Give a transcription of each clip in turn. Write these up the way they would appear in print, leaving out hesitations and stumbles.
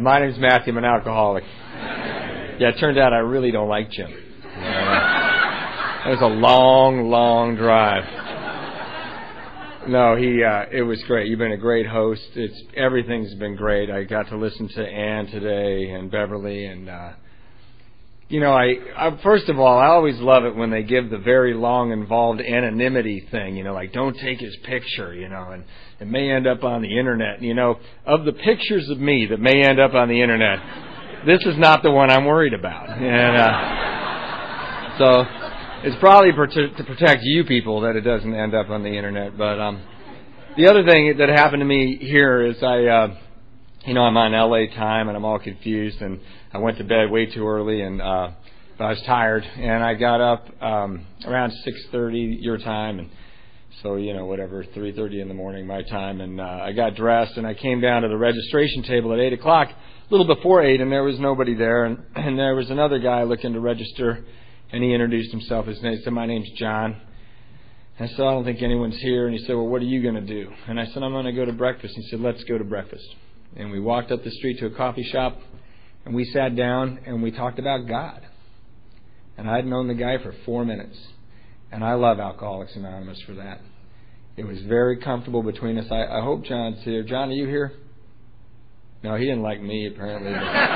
My name's Matthew. I'm an alcoholic. Yeah, it turned out I really don't like Jim. It was a long, long drive. No, it was great. You've been a great host. Everything's been great. I got to listen to Ann today and Beverly, and first of all, I always love it when they give the very long, involved anonymity thing. Like don't take his picture. And it may end up on the internet. Of the pictures of me that may end up on the internet, this is not the one I'm worried about. And so it's probably to protect you people that it doesn't end up on the internet. But the other thing that happened to me here is I'm on LA time and I'm all confused, and I went to bed way too early, and I was tired, and I got up around 6:30 your time, and so 3:30 in the morning my time, and I got dressed and I came down to the registration table at 8 o'clock, a little before 8, and there was nobody there, and there was another guy looking to register. And he introduced himself. He said, "My name's John." And I said, "I don't think anyone's here." And he said, "Well, what are you going to do?" And I said, "I'm going to go to breakfast." And he said, "Let's go to breakfast." And we walked up the street to a coffee shop, and we sat down, and we talked about God. And I'd known the guy for 4 minutes. And I love Alcoholics Anonymous for that. It was very comfortable between us. I hope John's here. John, are you here? No, he didn't like me, apparently.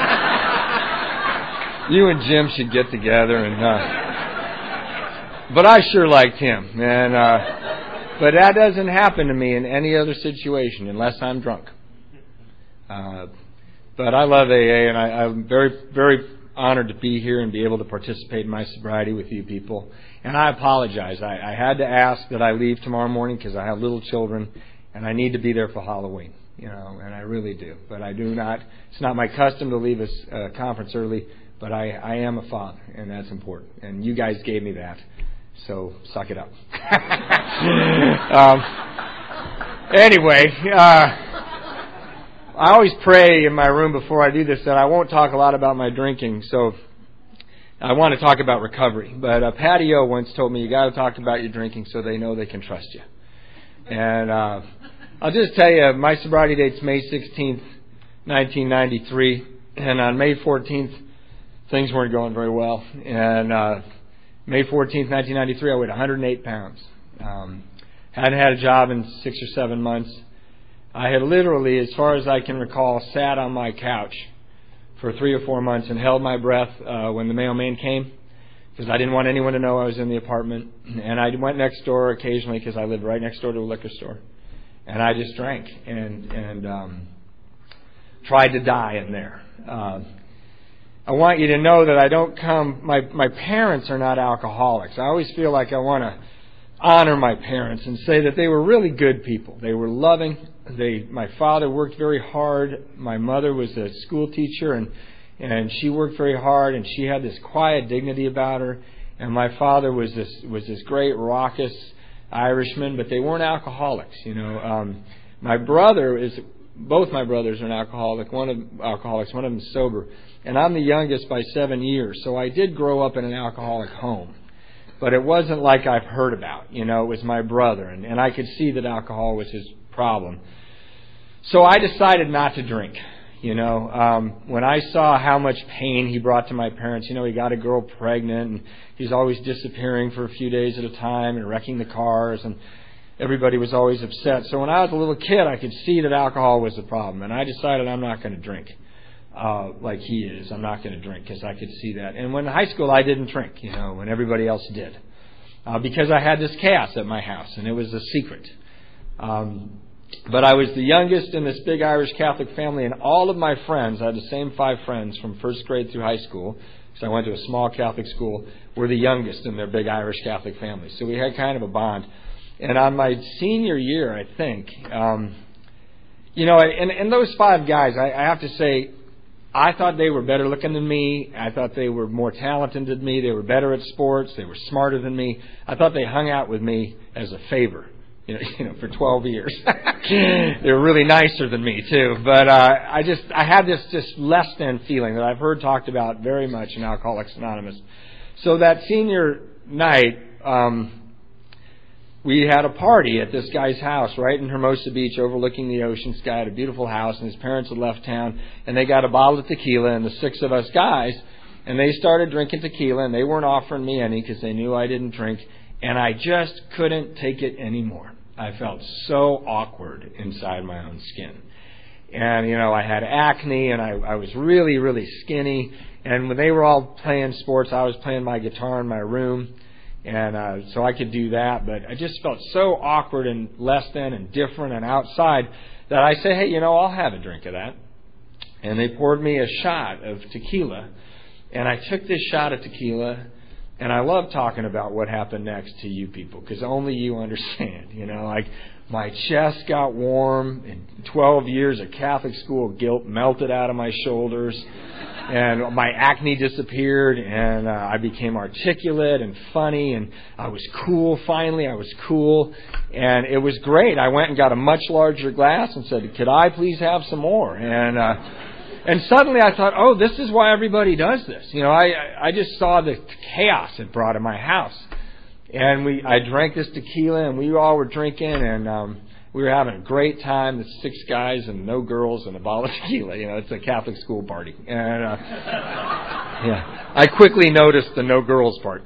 You and Jim should get together, but I sure liked him, and but that doesn't happen to me in any other situation unless I'm drunk. But I love AA, and I'm very, very honored to be here and be able to participate in my sobriety with you people. And I apologize. I had to ask that I leave tomorrow morning because I have little children, and I need to be there for Halloween. And I really do. But I do not. It's not my custom to leave a conference early. But I am a father, and that's important. And you guys gave me that, so suck it up. Anyway, I always pray in my room before I do this that I won't talk a lot about my drinking, so I want to talk about recovery. But Patty O once told me, you got to talk about your drinking so they know they can trust you. And I'll just tell you, my sobriety date's May 16th, 1993, and on May 14th, things weren't going very well. And May 14th, 1993, I weighed 108 pounds. Hadn't had a job in 6 or 7 months. I had literally, as far as I can recall, sat on my couch for 3 or 4 months and held my breath when the mailman came, because I didn't want anyone to know I was in the apartment. And I went next door occasionally because I lived right next door to a liquor store. And I just drank and tried to die in there. I want you to know that I don't come... My parents are not alcoholics. I always feel like I want to honor my parents and say that they were really good people. They were loving. My father worked very hard. My mother was a school teacher, and she worked very hard, and she had this quiet dignity about her. And my father was this great, raucous Irishman, but they weren't alcoholics. Both my brothers are an alcoholic. One of them is sober. And I'm the youngest by 7 years, so I did grow up in an alcoholic home. But it wasn't like I've heard about. It was my brother, and I could see that alcohol was his problem. So I decided not to drink. When I saw how much pain he brought to my parents, he got a girl pregnant, and he's always disappearing for a few days at a time and wrecking the cars, and everybody was always upset. So when I was a little kid, I could see that alcohol was the problem, and I decided I'm not going to drink. Like he is. I'm not going to drink because I could see that. And when in high school, I didn't drink, when everybody else did. Because I had this chaos at my house, and it was a secret. But I was the youngest in this big Irish Catholic family, and all of my friends, I had the same 5 friends from first grade through high school, because I went to a small Catholic school, were the youngest in their big Irish Catholic family. So we had kind of a bond. And on my senior year, I think, and those 5 guys, I have to say, I thought they were better looking than me. I thought they were more talented than me. They were better at sports. They were smarter than me. I thought they hung out with me as a favor, for 12 years. They were really nicer than me, too. But I had this just less than feeling that I've heard talked about very much in Alcoholics Anonymous. So that senior night, we had a party at this guy's house right in Hermosa Beach overlooking the ocean. This guy had a beautiful house, and his parents had left town, and they got a bottle of tequila, and the 6 of us guys, and they started drinking tequila, and they weren't offering me any because they knew I didn't drink, and I just couldn't take it anymore. I felt so awkward inside my own skin. And, I had acne, and I was really, really skinny, and when they were all playing sports, I was playing my guitar in my room. And so I could do that, but I just felt so awkward and less than and different and outside that I say, hey, I'll have a drink of that. And they poured me a shot of tequila, and I took this shot of tequila, and I love talking about what happened next to you people, because only you understand. Like my chest got warm, and 12 years of Catholic school guilt melted out of my shoulders. And my acne disappeared, and I became articulate and funny, and I was cool. Finally, I was cool, and it was great. I went and got a much larger glass and said, could I please have some more? And suddenly I thought, oh, this is why everybody does this. I just saw the chaos it brought in my house. And I drank this tequila, and we all were drinking, and we were having a great time. There's 6 guys and no girls and a bottle of tequila. It's a Catholic school party. And I quickly noticed the no girls part.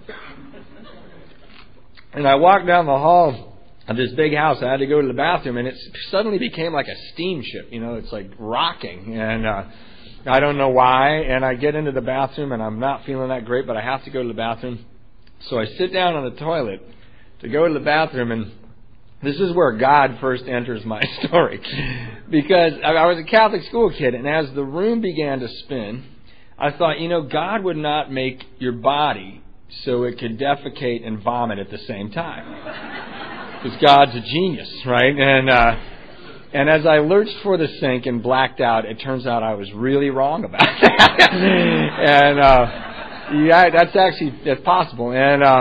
And I walked down the hall of this big house. I had to go to the bathroom, and it suddenly became like a steamship. It's like rocking. And I don't know why. And I get into the bathroom, and I'm not feeling that great, but I have to go to the bathroom. So I sit down on the toilet to go to the bathroom, and this is where God first enters my story. Because I was a Catholic school kid, and as the room began to spin, I thought, God would not make your body so it could defecate and vomit at the same time. Because God's a genius, right? And as I lurched for the sink and blacked out, it turns out I was really wrong about that. And that's possible.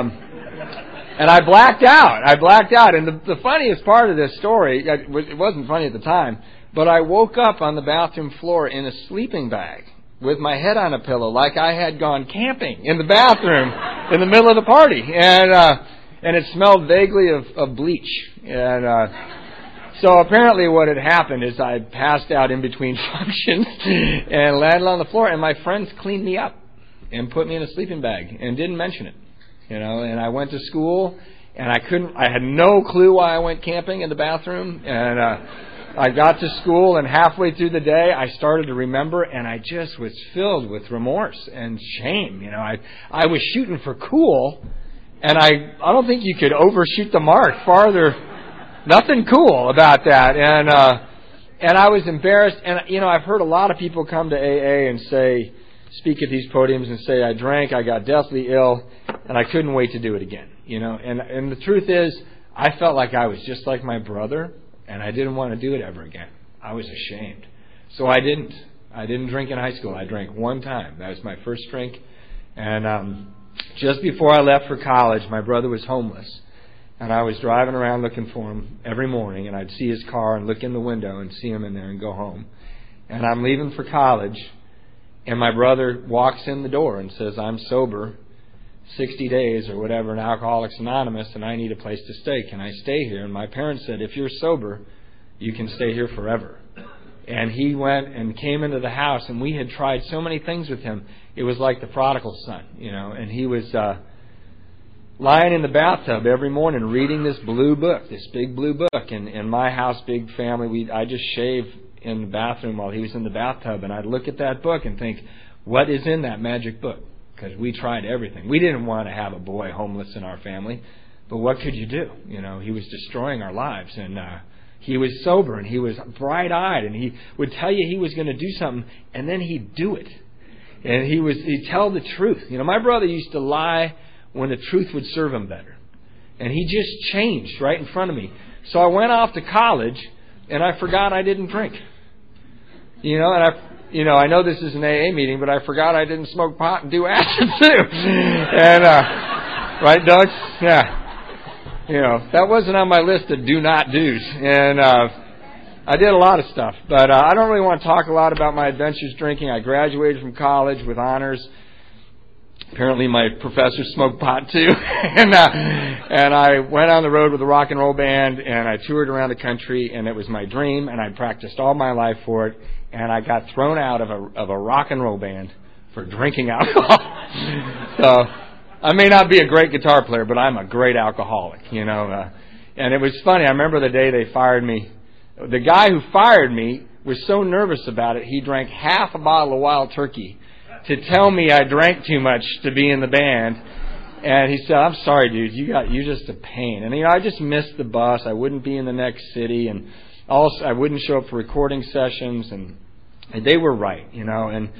And I blacked out. And the funniest part of this story, it wasn't funny at the time, but I woke up on the bathroom floor in a sleeping bag with my head on a pillow like I had gone camping in the bathroom in the middle of the party. And it smelled vaguely of bleach. And so apparently what had happened is I passed out in between functions and landed on the floor, and my friends cleaned me up and put me in a sleeping bag and didn't mention it. And I went to school, and I had no clue why I went camping in the bathroom. And I got to school, and halfway through the day, I started to remember, and I just was filled with remorse and shame. I was shooting for cool, and I don't think you could overshoot the mark farther. Nothing cool about that. And I was embarrassed. And, I've heard a lot of people come to AA and speak at these podiums and say, I drank, I got deathly ill, and I couldn't wait to do it again. And the truth is, I felt like I was just like my brother, and I didn't want to do it ever again. I was ashamed. So I didn't. I didn't drink in high school. I drank one time. That was my first drink. And just before I left for college, my brother was homeless. And I was driving around looking for him every morning, and I'd see his car and look in the window and see him in there and go home. And I'm leaving for college, and my brother walks in the door and says, I'm sober, 60 days or whatever, in Alcoholics Anonymous, and I need a place to stay. Can I stay here? And my parents said, if you're sober, you can stay here forever. And he went and came into the house, and we had tried so many things with him. It was like the prodigal son, and he was lying in the bathtub every morning reading this blue book, this big blue book. And in my house, big family, I just shaved in the bathroom while he was in the bathtub, and I'd look at that book and think, what is in that magic book? Because we tried everything. We didn't want to have a boy homeless in our family, but what could you do? He was destroying our lives, and he was sober, and he was bright-eyed, and he would tell you he was going to do something, and then he'd do it. And he'd tell the truth. My brother used to lie when the truth would serve him better. And he just changed right in front of me. So I went off to college, and I forgot I didn't drink. I know this is an AA meeting, but I forgot I didn't smoke pot and do acid too. And right, Doug? Yeah. That wasn't on my list of do not do's. And I did a lot of stuff, but I don't really want to talk a lot about my adventures drinking. I graduated from college with honors. Apparently my professor smoked pot too. and I went on the road with a rock and roll band, and I toured around the country, and it was my dream, and I practiced all my life for it, and I got thrown out of a rock and roll band for drinking alcohol. So I may not be a great guitar player, but I'm a great alcoholic, and it was funny. I remember the day they fired me. The guy who fired me was so nervous about it, he drank half a bottle of Wild Turkey to tell me I drank too much to be in the band. And he said, "I'm sorry, dude, you're just a pain." And I just missed the bus. I wouldn't be in the next city, and also I wouldn't show up for recording sessions. And they were right, And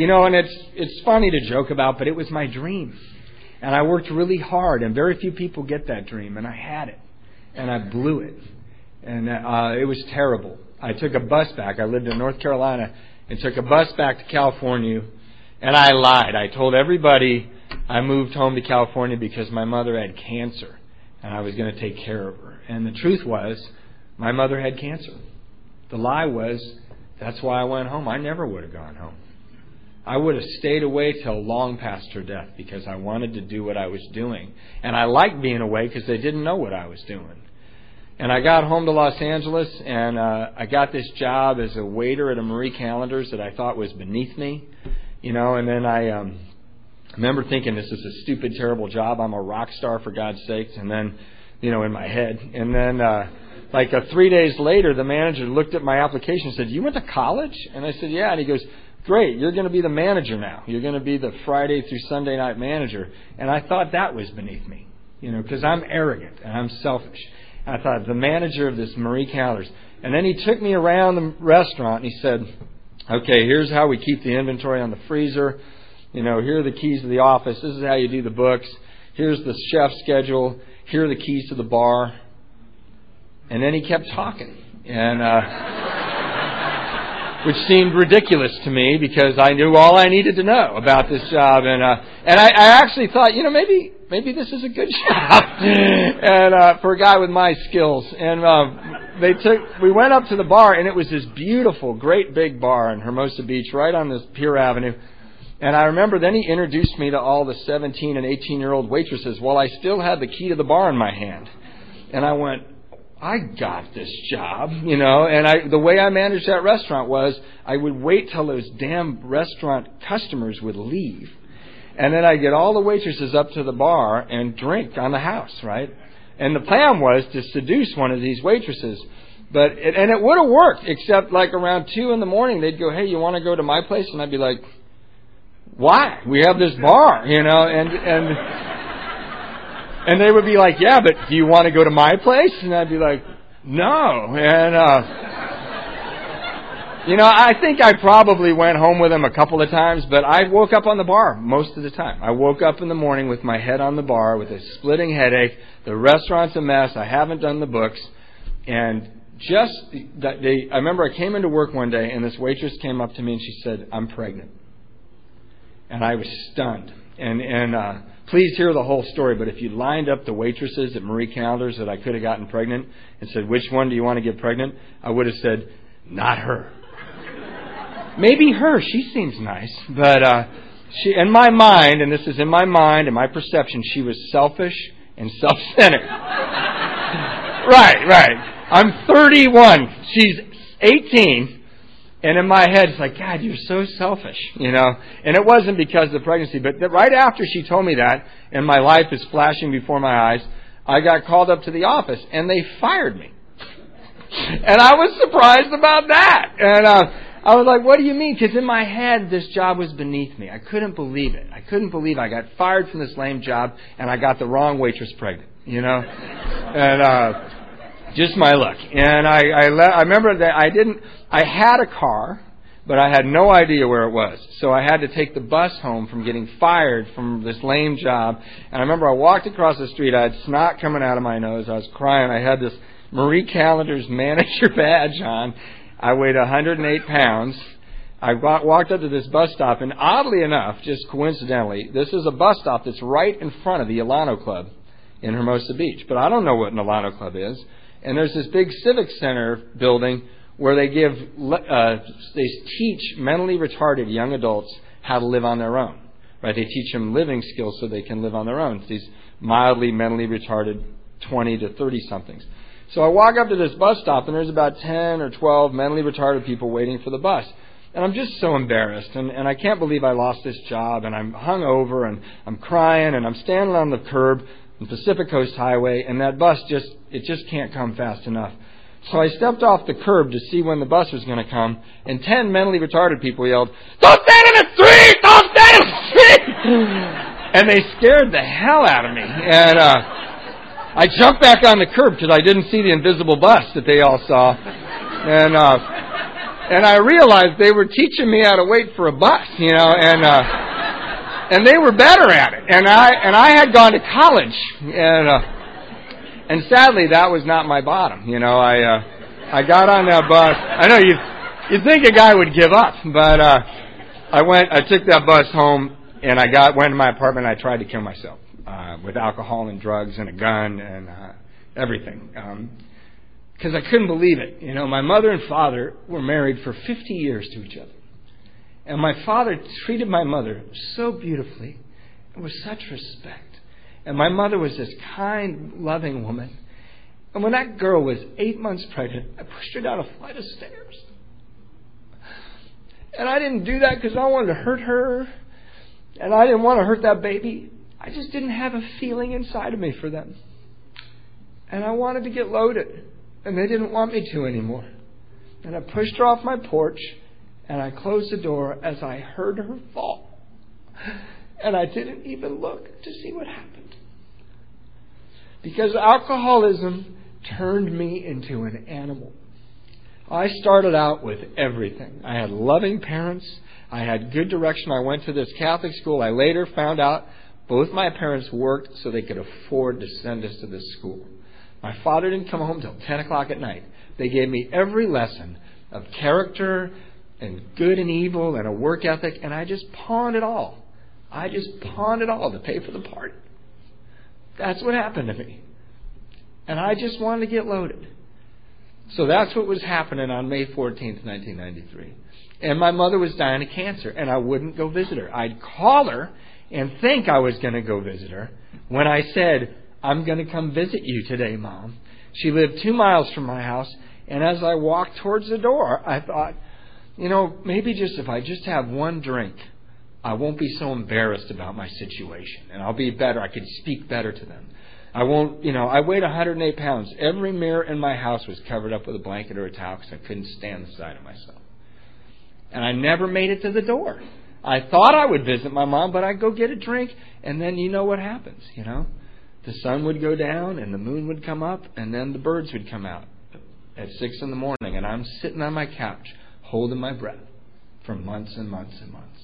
it's funny to joke about, but it was my dream, and I worked really hard. And very few people get that dream, and I had it, and I blew it, and it was terrible. I took a bus back. I lived in North Carolina, and took a bus back to California. And I lied. I told everybody I moved home to California because my mother had cancer and I was going to take care of her. And the truth was, my mother had cancer. The lie was, that's why I went home. I never would have gone home. I would have stayed away till long past her death because I wanted to do what I was doing. And I liked being away because they didn't know what I was doing. And I got home to Los Angeles, and I got this job as a waiter at a Marie Callender's that I thought was beneath me. And then I remember thinking, this is a stupid, terrible job. I'm a rock star, for God's sakes. And then, in my head. And then, 3 days later, the manager looked at my application and said, "You went to college?" And I said, "Yeah." And he goes, "Great, you're going to be the manager now. You're going to be the Friday through Sunday night manager." And I thought that was beneath me, because I'm arrogant and I'm selfish. And I thought, the manager of this Marie Callender's. And then he took me around the restaurant and he said, "Okay, here's how we keep the inventory on the freezer. Here are the keys to the office. This is how you do the books. Here's the chef's schedule. Here are the keys to the bar." And then he kept talking, and which seemed ridiculous to me because I knew all I needed to know about this job. And I actually thought, maybe this is a good job, and for a guy with my skills. And we went up to the bar, and it was this beautiful, great big bar in Hermosa Beach, right on this Pier Avenue. And I remember then he introduced me to all the 17 and 18-year-old waitresses while I still had the key to the bar in my hand. And I went, I got this job, And the way I managed that restaurant was I would wait till those damn restaurant customers would leave. And then I'd get all the waitresses up to the bar and drink on the house, right? And the plan was to seduce one of these waitresses. But it would have worked, except around 2 in the morning, they'd go, "Hey, you want to go to my place?" And I'd be like, "Why? We have this bar, And they would be like, "Yeah, but do you want to go to my place?" And I'd be like, "No." And, I think I probably went home with them a couple of times, but I woke up on the bar most of the time. I woke up in the morning with my head on the bar with a splitting headache. The restaurant's a mess. I haven't done the books. And just that day, I remember I came into work one day, and this waitress came up to me, and she said, "I'm pregnant." And I was stunned. And please hear the whole story, but if you lined up the waitresses at Marie Callender's that I could have gotten pregnant and said, "Which one do you want to get pregnant?" I would have said, "Not her." Maybe her. She seems nice. But she, in my mind, and this is in my mind and my perception, she was selfish and self-centered. Right. I'm 31. She's 18. And in my head, it's like, "God, you're so selfish," And it wasn't because of the pregnancy, but right after she told me that, and my life is flashing before my eyes, I got called up to the office, and they fired me. And I was surprised about that. And I was like, "What do you mean?" Because in my head, this job was beneath me. I couldn't believe it. I couldn't believe I got fired from this lame job, and I got the wrong waitress pregnant, And just my luck. And I remember that I had a car, but I had no idea where it was. So I had to take the bus home from getting fired from this lame job. And I remember I walked across the street. I had snot coming out of my nose. I was crying. I had this Marie Callender's manager badge on. I weighed 108 pounds. I walked up to this bus stop, and oddly enough, just coincidentally, this is a bus stop that's right in front of the Alano Club in Hermosa Beach. But I don't know what an Alano Club is. And there's this big civic center building where they teach mentally retarded young adults how to live on their own. right? They teach them living skills so they can live on their own. It's these mildly mentally retarded 20 to 30-somethings. So I walk up to this bus stop, and there's about 10 or 12 mentally retarded people waiting for the bus. And I'm just so embarrassed, and I can't believe I lost this job, and I'm hungover, and I'm crying, and I'm standing on the curb on Pacific Coast Highway, and that bus just can't come fast enough. So I stepped off the curb to see when the bus was going to come, and 10 mentally retarded people yelled, "Don't stand in the street! Don't stand in the street!" And they scared the hell out of me. And I jumped back on the curb because I didn't see the invisible bus that they all saw. And I realized they were teaching me how to wait for a bus, and they were better at it. And I had gone to college, and sadly that was not my bottom. I got on that bus. I know you'd think a guy would give up, but I took that bus home, and went to my apartment, and I tried to kill myself with alcohol and drugs and a gun and everything. Because I couldn't believe it. My mother and father were married for 50 years to each other. And my father treated my mother so beautifully and with such respect. And my mother was this kind, loving woman. And when that girl was 8 months pregnant, I pushed her down a flight of stairs. And I didn't do that because I wanted to hurt her. And I didn't want to hurt that baby. I just didn't have a feeling inside of me for them. And I wanted to get loaded. And they didn't want me to anymore. And I pushed her off my porch, and I closed the door as I heard her fall. And I didn't even look to see what happened. Because alcoholism turned me into an animal. I started out with everything. I had loving parents. I had good direction. I went to this Catholic school. I later found out both my parents worked so they could afford to send us to this school. My father didn't come home till 10 o'clock at night. They gave me every lesson of character and good and evil and a work ethic, and I just pawned it all. I just pawned it all to pay for the party. That's what happened to me. And I just wanted to get loaded. So that's what was happening on May 14th, 1993. And my mother was dying of cancer, and I wouldn't go visit her. I'd call her and think I was going to go visit her when I said, "I'm going to come visit you today, Mom." She lived 2 miles from my house, and as I walked towards the door, I thought, maybe if I just have one drink, I won't be so embarrassed about my situation, and I'll be better. I could speak better to them. I won't, I weighed 108 pounds. Every mirror in my house was covered up with a blanket or a towel because I couldn't stand the sight of myself. And I never made it to the door. I thought I would visit my mom, but I'd go get a drink, and then you know what happens, The sun would go down, and the moon would come up, and then the birds would come out at 6 in the morning, and I'm sitting on my couch, holding my breath for months and months and months.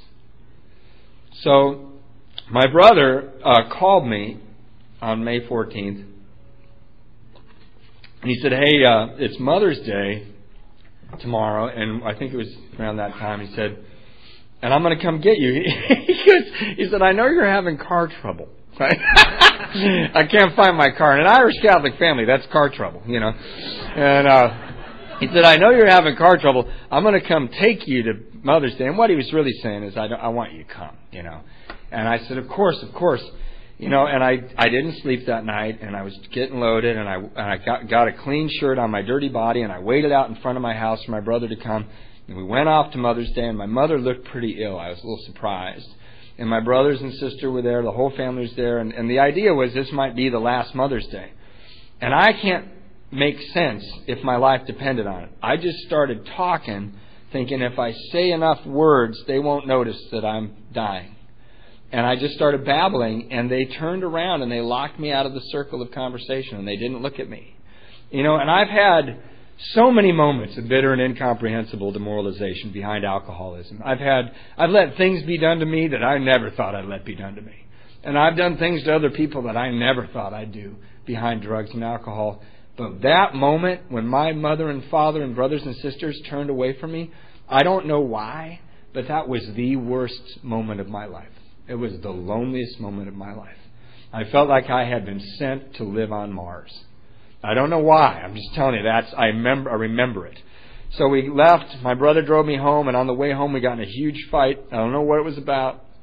So my brother called me on May 14th, and he said, "Hey, it's Mother's Day tomorrow," and I think it was around that time. He said, "And I'm going to come get you." He said, "I know you're having car trouble." Right? I can't find my car. In an Irish Catholic family, that's car trouble, And he said, "I know you're having car trouble. I'm going to come take you to Mother's Day." And what he was really saying is, I want you to come, And I said, of course. And I didn't sleep that night, and I was getting loaded, and I got a clean shirt on my dirty body, and I waited out in front of my house for my brother to come. And we went off to Mother's Day, and my mother looked pretty ill. I was a little surprised. And my brothers and sister were there. The whole family was there. And the idea was this might be the last Mother's Day. And I can't make sense if my life depended on it. I just started talking, thinking if I say enough words, they won't notice that I'm dying. And I just started babbling, and they turned around and they locked me out of the circle of conversation, and they didn't look at me. And I've had so many moments of bitter and incomprehensible demoralization behind alcoholism. I've let things be done to me that I never thought I'd let be done to me. And I've done things to other people that I never thought I'd do behind drugs and alcohol. But that moment when my mother and father and brothers and sisters turned away from me, I don't know why, but that was the worst moment of my life. It was the loneliest moment of my life. I felt like I had been sent to live on Mars. I don't know why. I'm just telling you, I remember it. So we left. My brother drove me home, and on the way home we got in a huge fight. I don't know what it was about.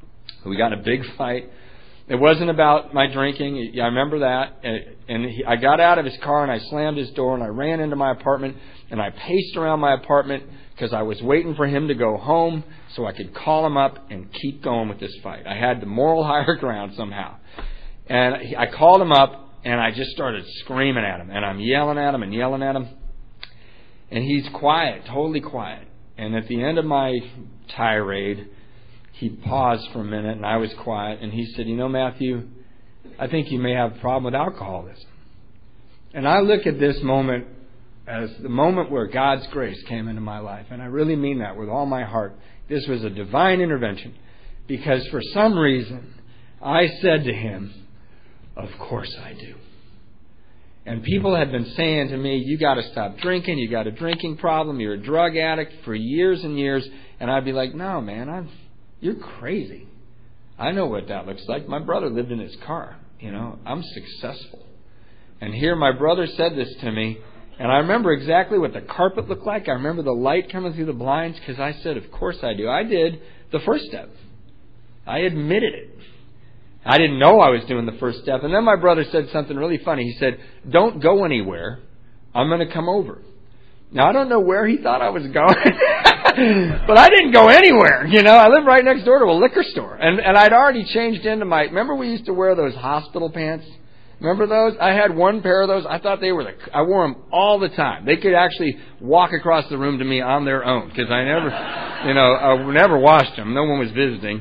We got in a big fight. It wasn't about my drinking. I remember that. I got out of his car and I slammed his door and I ran into my apartment and I paced around my apartment because I was waiting for him to go home so I could call him up and keep going with this fight. I had the moral higher ground somehow. And I called him up and I just started screaming at him. And I'm yelling at him and yelling at him. And he's quiet, totally quiet. And at the end of my tirade, he paused for a minute, and I was quiet, and he said, Matthew, I think you may have a problem with alcoholism. And I look at this moment as the moment where God's grace came into my life, and I really mean that with all my heart. This was a divine intervention, because for some reason, I said to him, of course I do. And people had been saying to me, you got to stop drinking, you got a drinking problem, you're a drug addict for years and years, and I'd be like, no, man, you're crazy. I know what that looks like. My brother lived in his car. I'm successful. And here my brother said this to me, and I remember exactly what the carpet looked like. I remember the light coming through the blinds because I said, of course I do. I did the first step. I admitted it. I didn't know I was doing the first step. And then my brother said something really funny. He said, don't go anywhere. I'm going to come over. Now, I don't know where he thought I was going, but I didn't go anywhere. I lived right next door to a liquor store. And I'd already changed into remember we used to wear those hospital pants? Remember those? I had one pair of those. I thought they were I wore them all the time. They could actually walk across the room to me on their own because I never washed them. No one was visiting.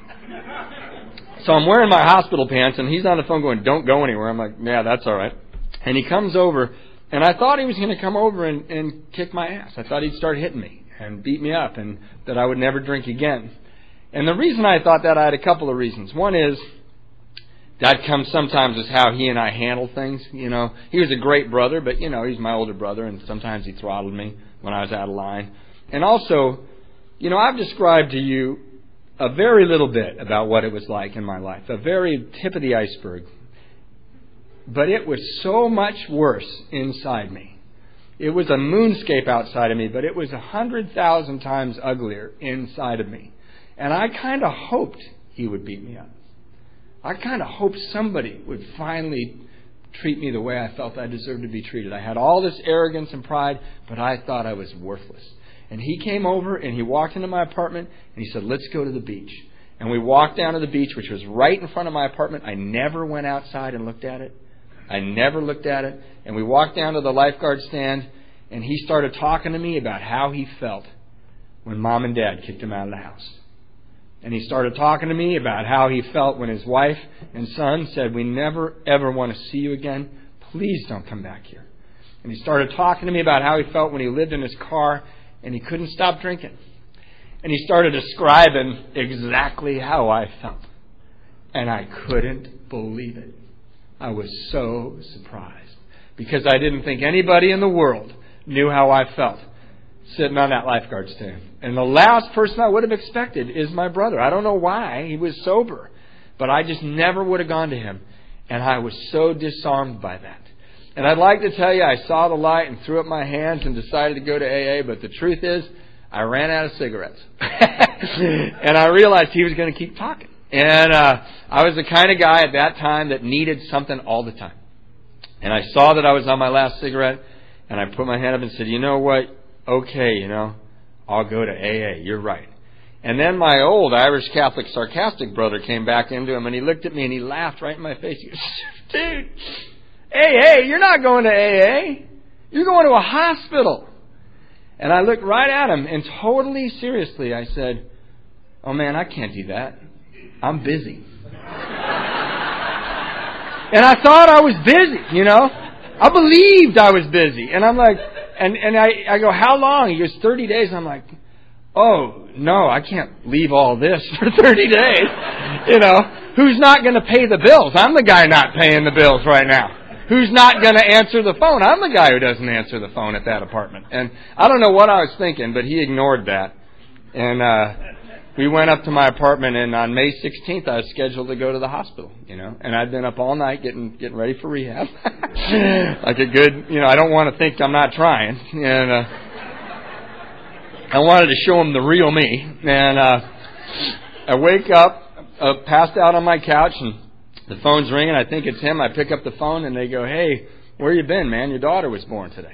So I'm wearing my hospital pants and he's on the phone going, don't go anywhere. I'm like, yeah, that's all right. And he comes over. And I thought he was going to come over and kick my ass. I thought he'd start hitting me and beat me up and that I would never drink again. And the reason I thought that, I had a couple of reasons. One is that comes sometimes as how he and I handle things. He was a great brother, but, he's my older brother, and sometimes he throttled me when I was out of line. And also, I've described to you a very little bit about what it was like in my life, a very tip of the iceberg. But it was so much worse inside me. It was a moonscape outside of me, but it was 100,000 times uglier inside of me. And I kind of hoped he would beat me up. I kind of hoped somebody would finally treat me the way I felt I deserved to be treated. I had all this arrogance and pride, but I thought I was worthless. And he came over and he walked into my apartment and he said, let's go to the beach. And we walked down to the beach, which was right in front of my apartment. I never went outside and looked at it. I never looked at it. And we walked down to the lifeguard stand, and he started talking to me about how he felt when Mom and Dad kicked him out of the house. And he started talking to me about how he felt when his wife and son said, we never, ever want to see you again. Please don't come back here. And he started talking to me about how he felt when he lived in his car and he couldn't stop drinking. And he started describing exactly how I felt. And I couldn't believe it. I was so surprised because I didn't think anybody in the world knew how I felt sitting on that lifeguard stand. And the last person I would have expected is my brother. I don't know why. He was sober. But I just never would have gone to him. And I was so disarmed by that. And I'd like to tell you I saw the light and threw up my hands and decided to go to AA. But the truth is I ran out of cigarettes. And I realized he was going to keep talking. And I was the kind of guy at that time that needed something all the time. And I saw that I was on my last cigarette, and I put my hand up and said, you know what? Okay, I'll go to AA. You're right. And then my old Irish Catholic sarcastic brother came back into him, and he looked at me, and he laughed right in my face. He goes, dude, AA, you're not going to AA. You're going to a hospital. And I looked right at him, and totally seriously, I said, oh, man, I can't do that. I'm busy. And I thought I was busy, I believed I was busy. And I'm like, and I go, how long? He goes, 30 days. I'm like, oh, no, I can't leave all this for 30 days. Who's not going to pay the bills? I'm the guy not paying the bills right now. Who's not going to answer the phone? I'm the guy who doesn't answer the phone at that apartment. And I don't know what I was thinking, but he ignored that. And we went up to my apartment, and on May 16th, I was scheduled to go to the hospital, And I'd been up all night getting ready for rehab. Like a good, I don't want to think I'm not trying. And I wanted to show him the real me. And I wake up passed out on my couch, and the phone's ringing. I think it's him. I pick up the phone, and they go, "Hey, where you been, man? Your daughter was born today."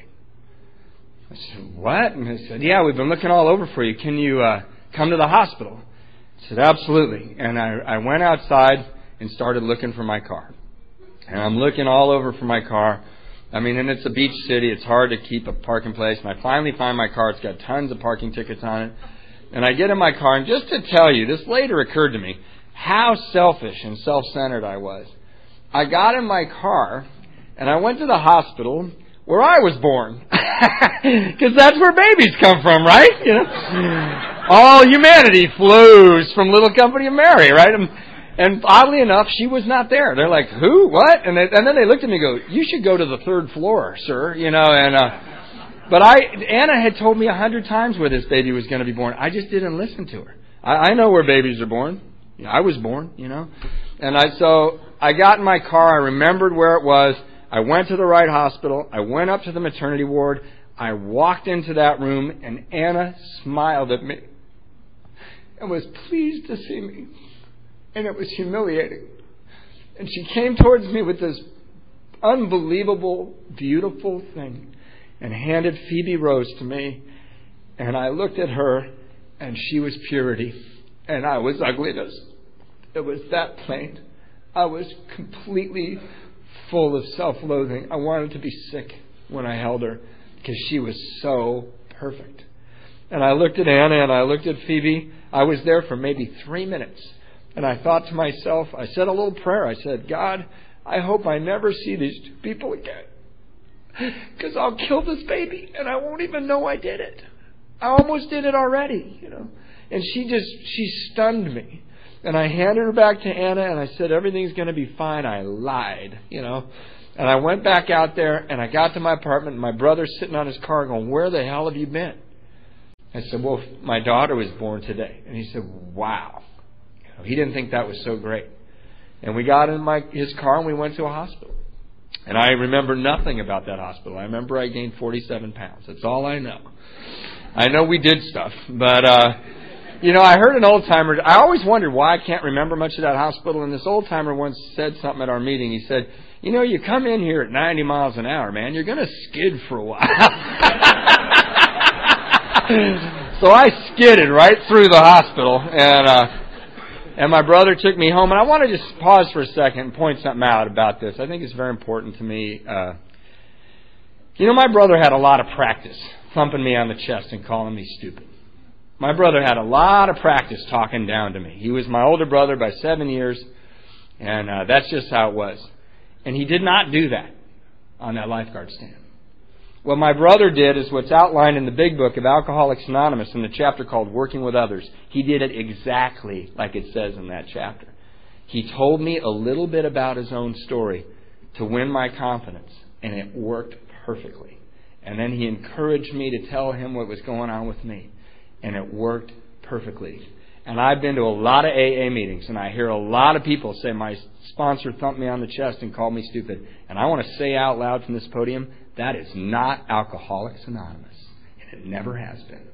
I said, "What?" And they said, "Yeah, we've been looking all over for you. Can you come to the hospital?" I said, "Absolutely." And I went outside and started looking for my car. And I'm looking all over for my car. I mean, and it's a beach city. It's hard to keep a parking place. And I finally find my car. It's got tons of parking tickets on it. And I get in my car. And just to tell you, this later occurred to me, how selfish and self-centered I was. I got in my car, and I went to the hospital where I was born. Because that's where babies come from, right? You know, all humanity flows from Little Company of Mary, right? And oddly enough, she was not there. They're like, "Who? What?" And then they looked at me and go, "You should go to the 3rd floor, sir." You know, but Anna had told me 100 times where this baby was going to be born. I just didn't listen to her. I know where babies are born. I was born, you know. And so I got in my car. I remembered where it was. I went to the right hospital. I went up to the maternity ward. I walked into that room, and Anna smiled at me and was pleased to see me. And it was humiliating. And she came towards me with this unbelievable, beautiful thing and handed Phoebe Rose to me. And I looked at her, and she was purity, and I was ugliness. It was that plain. I was completely full of self-loathing. I wanted to be sick when I held her because she was so perfect. And I looked at Anna, and I looked at Phoebe. I was there for maybe 3 minutes. And I thought to myself, I said a little prayer. I said, "God, I hope I never see these 2 people again. Because I'll kill this baby, and I won't even know I did it. I almost did it already, you know." And she stunned me. And I handed her back to Anna, and I said, "Everything's going to be fine." I lied, you know. And I went back out there, and I got to my apartment, and my brother's sitting on his car going, "Where the hell have you been?" I said, "Well, my daughter was born today." And he said, "Wow." He didn't think that was so great. And we got in his car and we went to a hospital. And I remember nothing about that hospital. I remember I gained 47 pounds. That's all I know. I know we did stuff. But, you know, I heard an old-timer. I always wondered why I can't remember much of that hospital. And this old-timer once said something at our meeting. He said, "You know, you come in here at 90 miles an hour, man. You're going to skid for a while." So I skidded right through the hospital. And my brother took me home. And I want to just pause for a second and point something out about this. I think it's very important to me. You know, my brother had a lot of practice thumping me on the chest and calling me stupid. My brother had a lot of practice talking down to me. He was my older brother by 7 years. And that's just how it was. And he did not do that on that lifeguard stand. What my brother did is what's outlined in the big book of Alcoholics Anonymous in the chapter called Working with Others. He did it exactly like it says in that chapter. He told me a little bit about his own story to win my confidence, and it worked perfectly. And then he encouraged me to tell him what was going on with me, and it worked perfectly. And I've been to a lot of AA meetings, and I hear a lot of people say, "My sponsor thumped me on the chest and called me stupid." And I want to say out loud from this podium, that is not Alcoholics Anonymous, and it never has been.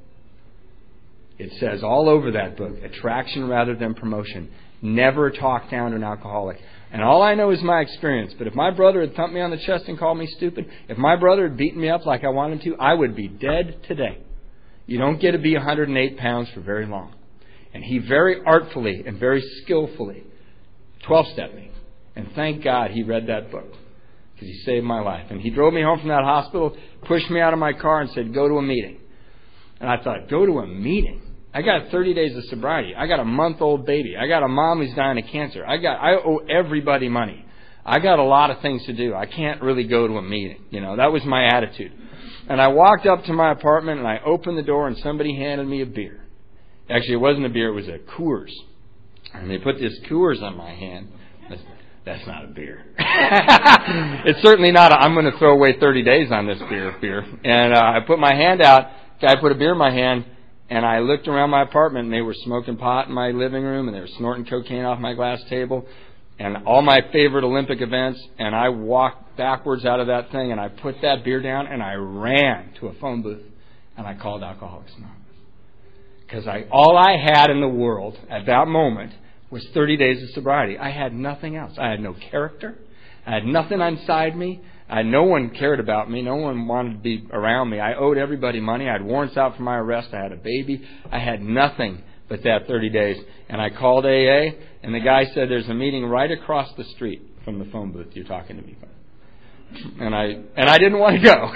It says all over that book, attraction rather than promotion. Never talk down to an alcoholic. And all I know is my experience. But if my brother had thumped me on the chest and called me stupid, if my brother had beaten me up like I wanted him to, I would be dead today. You don't get to be 108 pounds for very long. And he very artfully and very skillfully 12-stepped me. And thank God he read that book, because he saved my life. And he drove me home from that hospital, pushed me out of my car and said, "Go to a meeting." And I thought, go to a meeting? I got 30 days of sobriety. I got a month-old baby. I got a mom who's dying of cancer. I owe everybody money. I got a lot of things to do. I can't really go to a meeting. You know, that was my attitude. And I walked up to my apartment and I opened the door and somebody handed me a beer. Actually, it wasn't a beer, it was a Coors. And they put this Coors on my hand. That's not a beer. It's certainly not I'm going to throw away 30 days on this beer. And I put my hand out. Guy put a beer in my hand, and I looked around my apartment, and they were smoking pot in my living room, and they were snorting cocaine off my glass table, and all my favorite Olympic events. And I walked backwards out of that thing, and I put that beer down, and I ran to a phone booth, and I called Alcoholics Anonymous. Because all I had in the world at that moment was 30 days of sobriety. I had nothing else. I had no character. I had nothing inside me. No one cared about me. No one wanted to be around me. I owed everybody money. I had warrants out for my arrest. I had a baby. I had nothing but that 30 days. And I called AA, and the guy said, there's a meeting right across the street from the phone booth you're talking to me from. And I didn't want to go.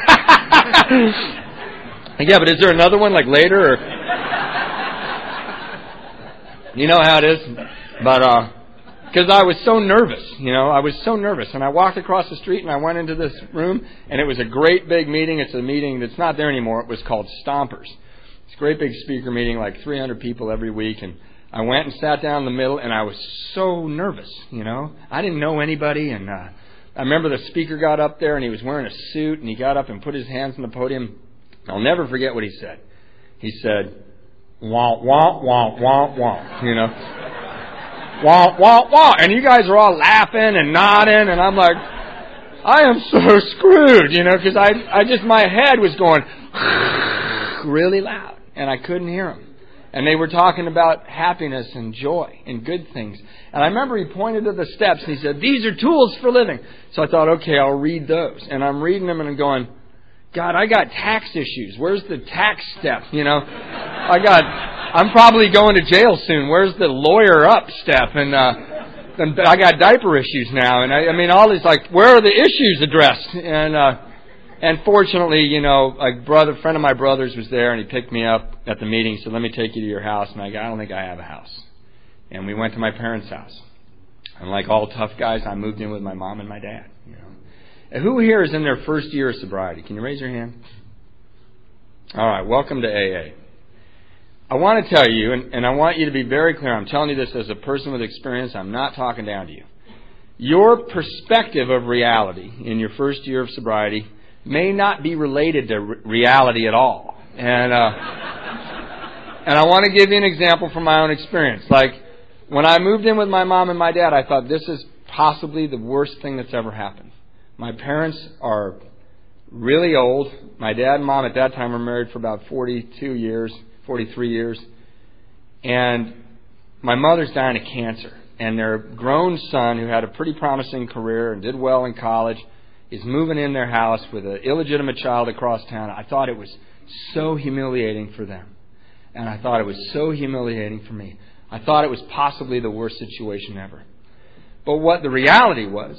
Yeah, but is there another one like later? Or... You know how it is. But, because I was so nervous, I was so nervous. And I walked across the street and I went into this room, and it was a great big meeting. It's a meeting that's not there anymore. It was called Stompers. It's a great big speaker meeting, like 300 people every week. And I went and sat down in the middle, and I was so nervous, I didn't know anybody. And I remember the speaker got up there, and he was wearing a suit, and he got up and put his hands on the podium. I'll never forget what he said. He said, wah, wah, wah, wah, wah, wah, wah, wah. And you guys are all laughing and nodding, and I'm like, I am so screwed, because my head was going really loud, and I couldn't hear him. And they were talking about happiness and joy and good things. And I remember he pointed to the steps, and he said, these are tools for living. So I thought, okay, I'll read those. And I'm reading them, and I'm going, God, I got tax issues. Where's the tax step? I'm probably going to jail soon. Where's the lawyer up step? And I got diaper issues now. And I mean, all these, like, where are the issues addressed? And fortunately, a friend of my brother's was there, and he picked me up at the meeting. He said, let me take you to your house. And I go, I don't think I have a house. And we went to my parents' house. And like all tough guys, I moved in with my mom and my dad. And who here is in their first year of sobriety? Can you raise your hand? All right, welcome to AA. I want to tell you, and I want you to be very clear, I'm telling you this as a person with experience, I'm not talking down to you. Your perspective of reality in your first year of sobriety may not be related to reality at all. And I want to give you an example from my own experience. Like, when I moved in with my mom and my dad, I thought this is possibly the worst thing that's ever happened. My parents are really old. My dad and mom at that time were married for about 43 years. And my mother's dying of cancer. And their grown son, who had a pretty promising career and did well in college, is moving in their house with an illegitimate child across town. I thought it was so humiliating for them. And I thought it was so humiliating for me. I thought it was possibly the worst situation ever. But what the reality was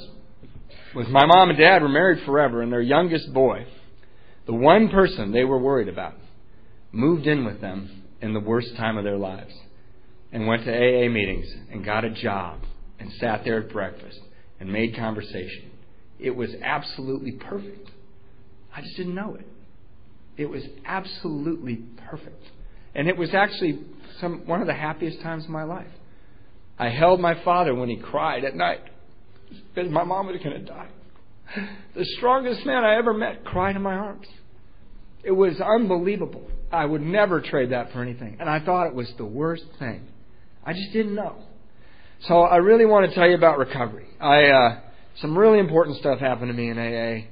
my mom and dad were married forever, and their youngest boy, the one person they were worried about, moved in with them in the worst time of their lives and went to AA meetings and got a job and sat there at breakfast and made conversation. It was absolutely perfect. I just didn't know it. It was absolutely perfect. And it was actually one of the happiest times of my life. I held my father when he cried at night because my mom was going to die. The strongest man I ever met cried in my arms. It was unbelievable. I would never trade that for anything. And I thought it was the worst thing. I just didn't know. So I really want to tell you about recovery. Some really important stuff happened to me in AA.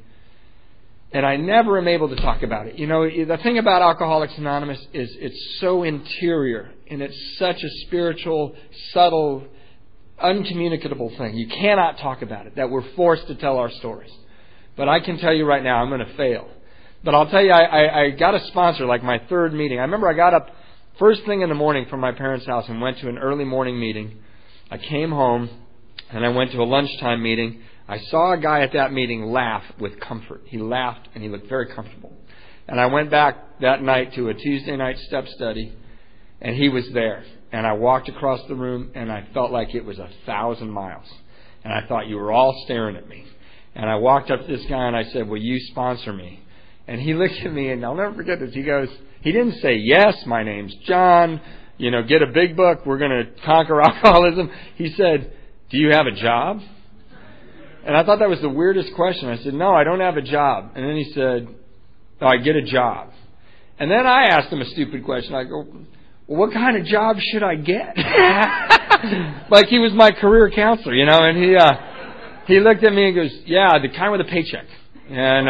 And I never am able to talk about it. The thing about Alcoholics Anonymous is it's so interior. And it's such a spiritual, subtle, uncommunicable thing. You cannot talk about it, that we're forced to tell our stories. But I can tell you right now, I'm going to fail. But I'll tell you, I got a sponsor, like my third meeting. I remember I got up first thing in the morning from my parents' house and went to an early morning meeting. I came home and I went to a lunchtime meeting. I saw a guy at that meeting laugh with comfort. He laughed and he looked very comfortable. And I went back that night to a Tuesday night step study, and he was there. And I walked across the room, and I felt like it was 1,000 miles. And I thought you were all staring at me. And I walked up to this guy, and I said, will you sponsor me? And he looked at me, and I'll never forget this. He goes, he didn't say, yes, my name's John. Get a big book. We're going to conquer alcoholism. He said, do you have a job? And I thought that was the weirdest question. I said, no, I don't have a job. And then he said, oh, I get a job. And then I asked him a stupid question. I go, well, what kind of job should I get? Like he was my career counselor, and he looked at me and goes, yeah, the kind with a paycheck. And,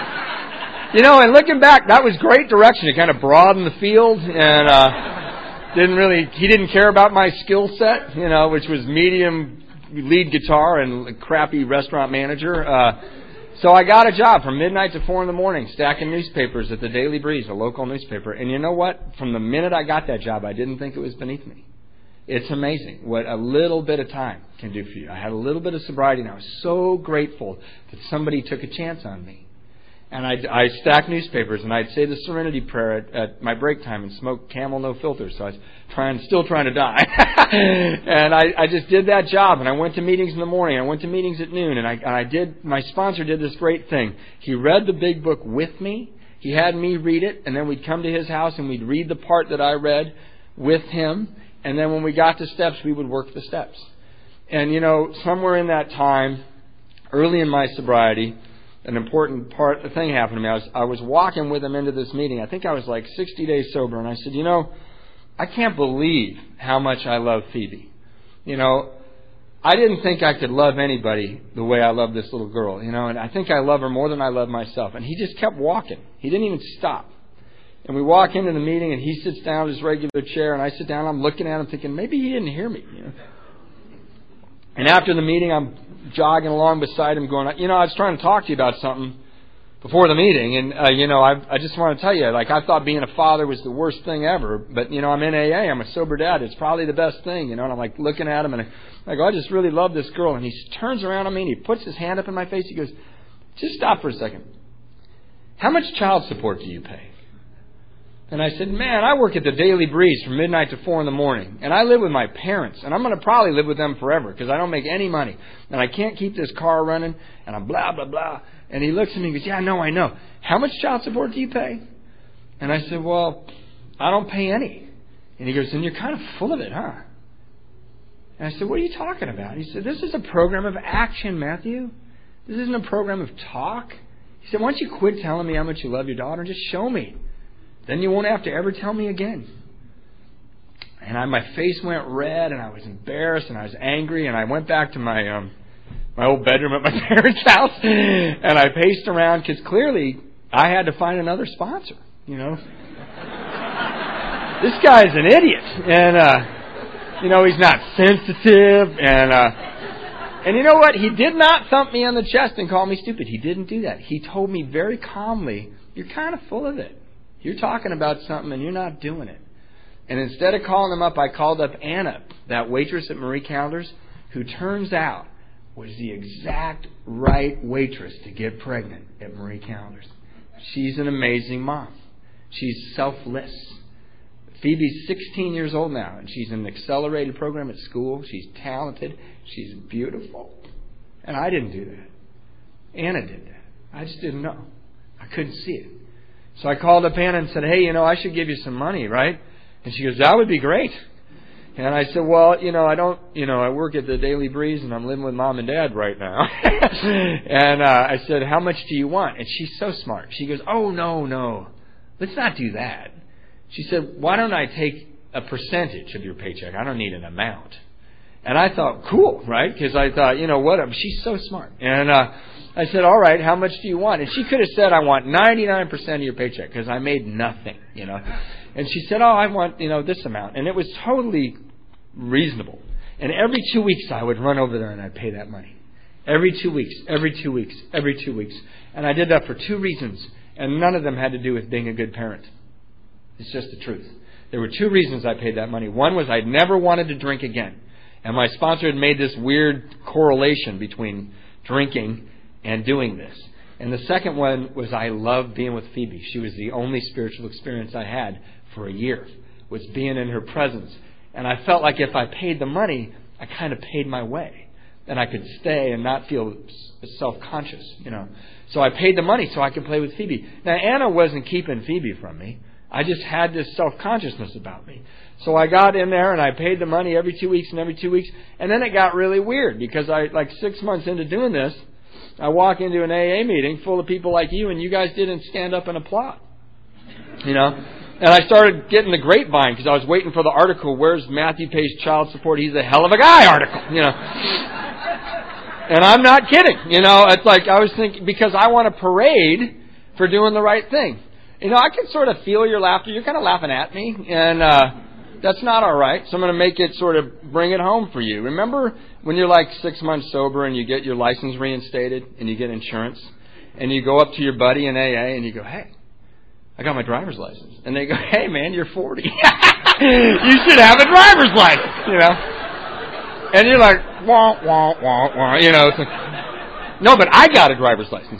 and looking back, that was great direction. It kind of broadened the field. And He didn't care about my skill set, which was medium lead guitar and crappy restaurant manager. So I got a job from midnight to 4 in the morning, stacking newspapers at the Daily Breeze, a local newspaper. And you know what? From the minute I got that job, I didn't think it was beneath me. It's amazing what a little bit of time can do for you. I had a little bit of sobriety, and I was so grateful that somebody took a chance on me. And I stacked newspapers, and I'd say the Serenity Prayer at my break time and smoke Camel no filter. So I was still trying to die. And I just did that job, and I went to meetings in the morning. I went to meetings at noon, and my sponsor did this great thing. He read the big book with me. He had me read it, and then we'd come to his house, and we'd read the part that I read with him. And then when we got to steps, we would work the steps. And, somewhere in that time, early in my sobriety, an important thing happened to me. I was walking with him into this meeting. I think I was like 60 days sober. And I said, I can't believe how much I love Phoebe. I didn't think I could love anybody the way I love this little girl. And I think I love her more than I love myself. And he just kept walking. He didn't even stop. And we walk into the meeting, and he sits down in his regular chair, and I sit down, and I'm looking at him thinking, maybe he didn't hear me. And after the meeting, I'm jogging along beside him going, I was trying to talk to you about something before the meeting, and, I just want to tell you, I thought being a father was the worst thing ever, but, I'm in AA, I'm a sober dad, it's probably the best thing, and I'm looking at him, and I go, I just really love this girl, and he turns around on me, and he puts his hand up in my face, he goes, just stop for a second. How much child support do you pay? And I said, man, I work at the Daily Breeze from midnight to 4 in the morning. And I live with my parents. And I'm going to probably live with them forever because I don't make any money. And I can't keep this car running. And I'm blah, blah, blah. And he looks at me and goes, yeah, I know. How much child support do you pay? And I said, well, I don't pay any. And he goes, then you're kind of full of it, huh? And I said, what are you talking about? He said, this is a program of action, Matthew. This isn't a program of talk. He said, why don't you quit telling me how much you love your daughter and just show me. Then you won't have to ever tell me again. And my face went red, and I was embarrassed, and I was angry, and I went back to my old bedroom at my parents' house, and I paced around because clearly I had to find another sponsor. This guy's an idiot, and he's not sensitive, and you know what? He did not thump me on the chest and call me stupid. He didn't do that. He told me very calmly, "You're kind of full of it. You're talking about something and you're not doing it." And instead of calling him up, I called up Anna, that waitress at Marie Callender's, who turns out was the exact right waitress to get pregnant at Marie Callender's. She's an amazing mom. She's selfless. Phoebe's 16 years old now, and she's in an accelerated program at school. She's talented. She's beautiful. And I didn't do that. Anna did that. I just didn't know. I couldn't see it. So I called up Anna and said, hey, I should give you some money, right? And she goes, that would be great. And I said, well, I don't, I work at the Daily Breeze and I'm living with Mom and Dad right now. And I said, how much do you want? And she's so smart. She goes, oh, no, let's not do that. She said, why don't I take a percentage of your paycheck? I don't need an amount. And I thought, cool, right? Because I thought, what? She's so smart. And I said, all right, how much do you want? And she could have said, I want 99% of your paycheck because I made nothing, And she said, I want, this amount. And it was totally reasonable. And every 2 weeks I would run over there and I'd pay that money. Every 2 weeks. And I did that for 2 reasons. And none of them had to do with being a good parent. It's just the truth. There were 2 reasons I paid that money. One was I'd never wanted to drink again. And my sponsor had made this weird correlation between drinking and doing this. And the second one was I loved being with Phoebe. She was the only spiritual experience I had for a year, was being in her presence. And I felt like if I paid the money, I kind of paid my way. And I could stay and not feel self-conscious, So I paid the money so I could play with Phoebe. Now, Anna wasn't keeping Phoebe from me. I just had this self-consciousness about me. So I got in there and I paid the money every 2 weeks. And then it got really weird because 6 months into doing this, I walk into an AA meeting full of people like you, and you guys didn't stand up and applaud. And I started getting the grapevine because I was waiting for the article, Where's Matthew Pays Child Support? He's a hell of a guy article, And I'm not kidding. It's like I was thinking, because I want a parade for doing the right thing. I can sort of feel your laughter. You're kind of laughing at me. And That's not all right. So I'm going to make it sort of bring it home for you. Remember when you're like 6 months sober and you get your license reinstated and you get insurance and you go up to your buddy in AA and you go, hey, I got my driver's license. And they go, hey, man, you're 40. You should have a driver's license, you know. And you're like, wah, wah, wah, wah, you know. It's like, no, but I got a driver's license.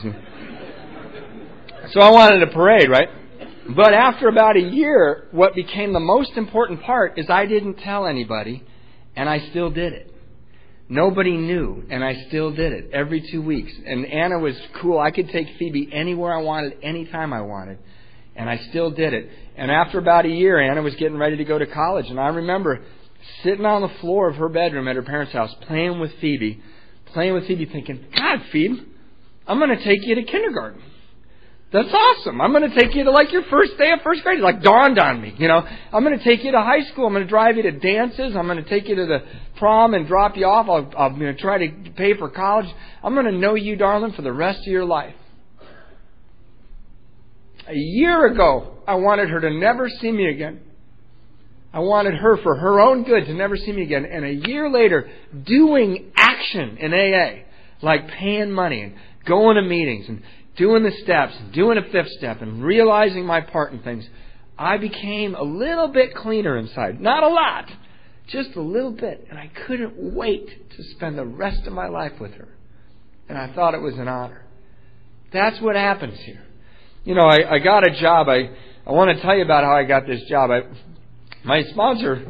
So I wanted a parade, right? But after about a year, what became the most important part is I didn't tell anybody, and I still did it. Nobody knew, and I still did it every 2 weeks. And Anna was cool. I could take Phoebe anywhere I wanted, anytime I wanted, and I still did it. And after about a year, Anna was getting ready to go to college, and I remember sitting on the floor of her bedroom at her parents' house playing with Phoebe, thinking, God, Phoebe, I'm going to take you to kindergarten. That's awesome. I'm going to take you to like your first day of first grade. It like dawned on me, you know. I'm going to take you to high school. I'm going to drive you to dances. I'm going to take you to the prom and drop you off. I'm going to try to pay for college. I'm going to know you, darling, for the rest of your life. A year ago, I wanted her to never see me again. I wanted her, for her own good, to never see me again. And a year later, doing action in AA, like paying money and going to meetings and doing the steps, doing a fifth step, and realizing my part in things, I became a little bit cleaner inside. Not a lot, just a little bit. And I couldn't wait to spend the rest of my life with her. And I thought it was an honor. That's what happens here. You know, I got a job. I want to tell you about how I got this job. My sponsor,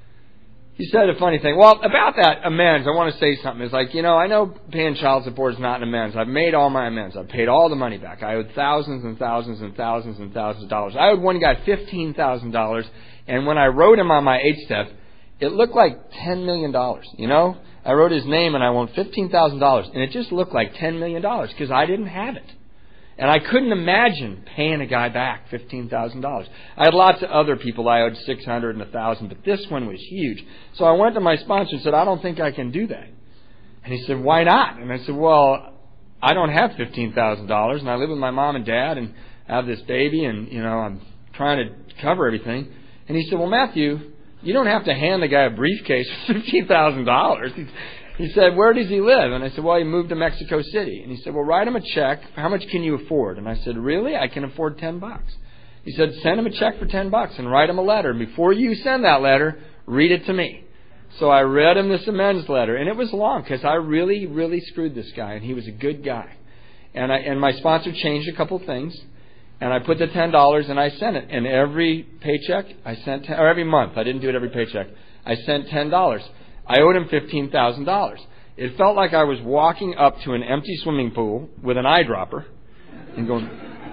he said a funny thing. Well, about that amends, I want to say something. It's like, you know, I know paying child support is not an amends. I've made all my amends. I've paid all the money back. I owed thousands and thousands and thousands and thousands of dollars. I owed one guy $15,000, and when I wrote him on my H-step, it looked like $10 million, you know? I wrote his name and I won $15,000, and it just looked like $10 million because I didn't have it. And I couldn't imagine paying a guy back $15,000. I had lots of other people I owed $600 and $1,000, but this one was huge. So I went to my sponsor and said, I don't think I can do that. And he said, why not? And I said, well, I don't have $15,000, and I live with my mom and dad, and I have this baby, and, you know, I'm trying to cover everything. And he said, well, Matthew, you don't have to hand the guy a briefcase for $15,000. He said, where does he live? And I said, well, he moved to Mexico City. And he said, well, write him a check. How much can you afford? And I said, really? I can afford $10. He said, send him a check for $10 and write him a letter. And before you send that letter, read it to me. So I read him this amends letter. And it was long because I really, really screwed this guy. And he was a good guy. And my sponsor changed a couple things. And I put the $10 and I sent it. And every paycheck, I sent, or every month, I didn't do it every paycheck, I sent $10. I owed him $15,000. It felt like I was walking up to an empty swimming pool with an eyedropper and going,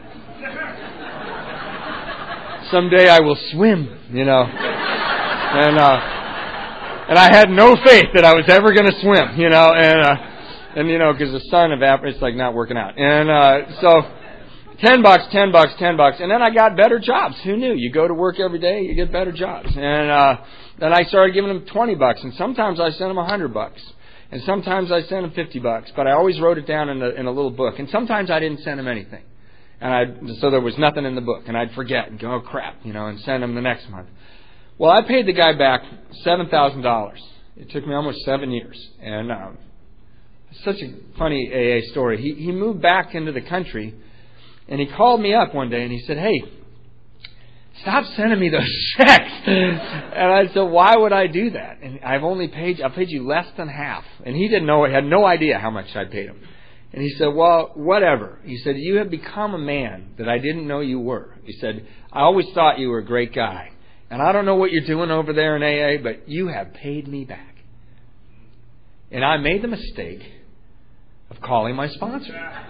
someday I will swim, you know. And I had no faith that I was ever going to swim, you know. And you know, because the sun evaporates, it's like not working out. And so $10, $10. And then I got better jobs. Who knew? You go to work every day, you get better jobs. And then I started giving them $20, and sometimes I sent them $100, and sometimes I sent them $50. But I always wrote it down in a little book. And sometimes I didn't send them anything, so there was nothing in the book, and I'd forget and go, oh crap, you know, and send them the next month. Well, I paid the guy back $7,000. It took me almost 7 years, and it's such a funny AA story. He moved back into the country, and he called me up one day, and he said, hey, stop sending me those checks. And I said, why would I do that? And I paid you less than half. And he didn't know, he had no idea how much I paid him. And he said, well, whatever. He said, you have become a man that I didn't know you were. He said, I always thought you were a great guy. And I don't know what you're doing over there in AA, but you have paid me back. And I made the mistake of calling my sponsor.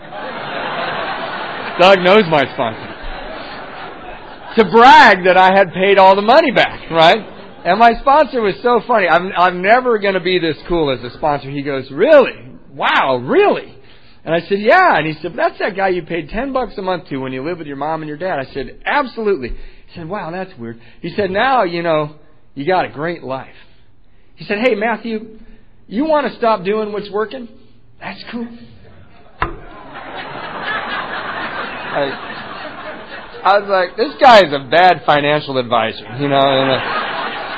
Doug knows my sponsor. To brag that I had paid all the money back, right? And my sponsor was so funny. I'm never going to be this cool as a sponsor. He goes, really? Wow, really? And I said, yeah. And he said, that's that guy you paid $10 a month to when you live with your mom and your dad. I said, absolutely. He said, wow, that's weird. He said, now, you know, you got a great life. He said, hey, Matthew, you want to stop doing what's working? That's cool. I was like, this guy is a bad financial advisor, you know.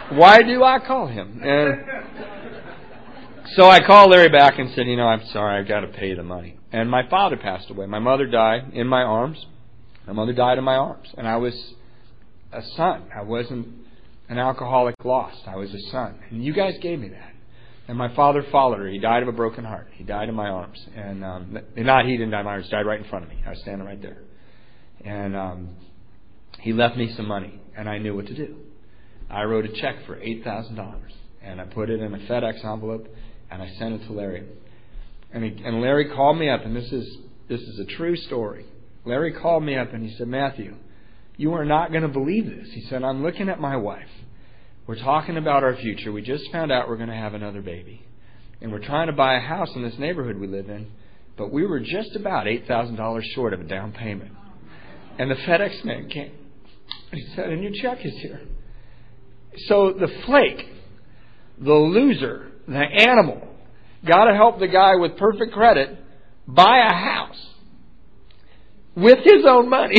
Why do I call him? And so I called Larry back and said, I'm sorry, I've got to pay the money. And my father passed away. My mother died in my arms. My mother died in my arms. And I was a son. I wasn't an alcoholic lost. I was a son. And you guys gave me that. And my father followed her. He died of a broken heart. He died in my arms. And he didn't die in my arms. He died right in front of me. I was standing right there. And he left me some money. And I knew what to do. I wrote a check for $8,000. And I put it in a FedEx envelope. And I sent it to Larry. And Larry called me up. And this is a true story. Larry called me up and he said, Matthew, you are not going to believe this. He said, I'm looking at my wife. We're talking about our future. We just found out we're going to have another baby. And we're trying to buy a house in this neighborhood we live in. But we were just about $8,000 short of a down payment. And the FedEx man came. He said, and your check is here. So the flake, the loser, the animal, got to help the guy with perfect credit buy a house with his own money.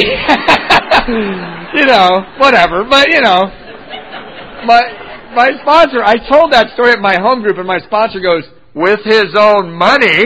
Whatever. But, my sponsor, I told that story at my home group, and my sponsor goes, with his own money?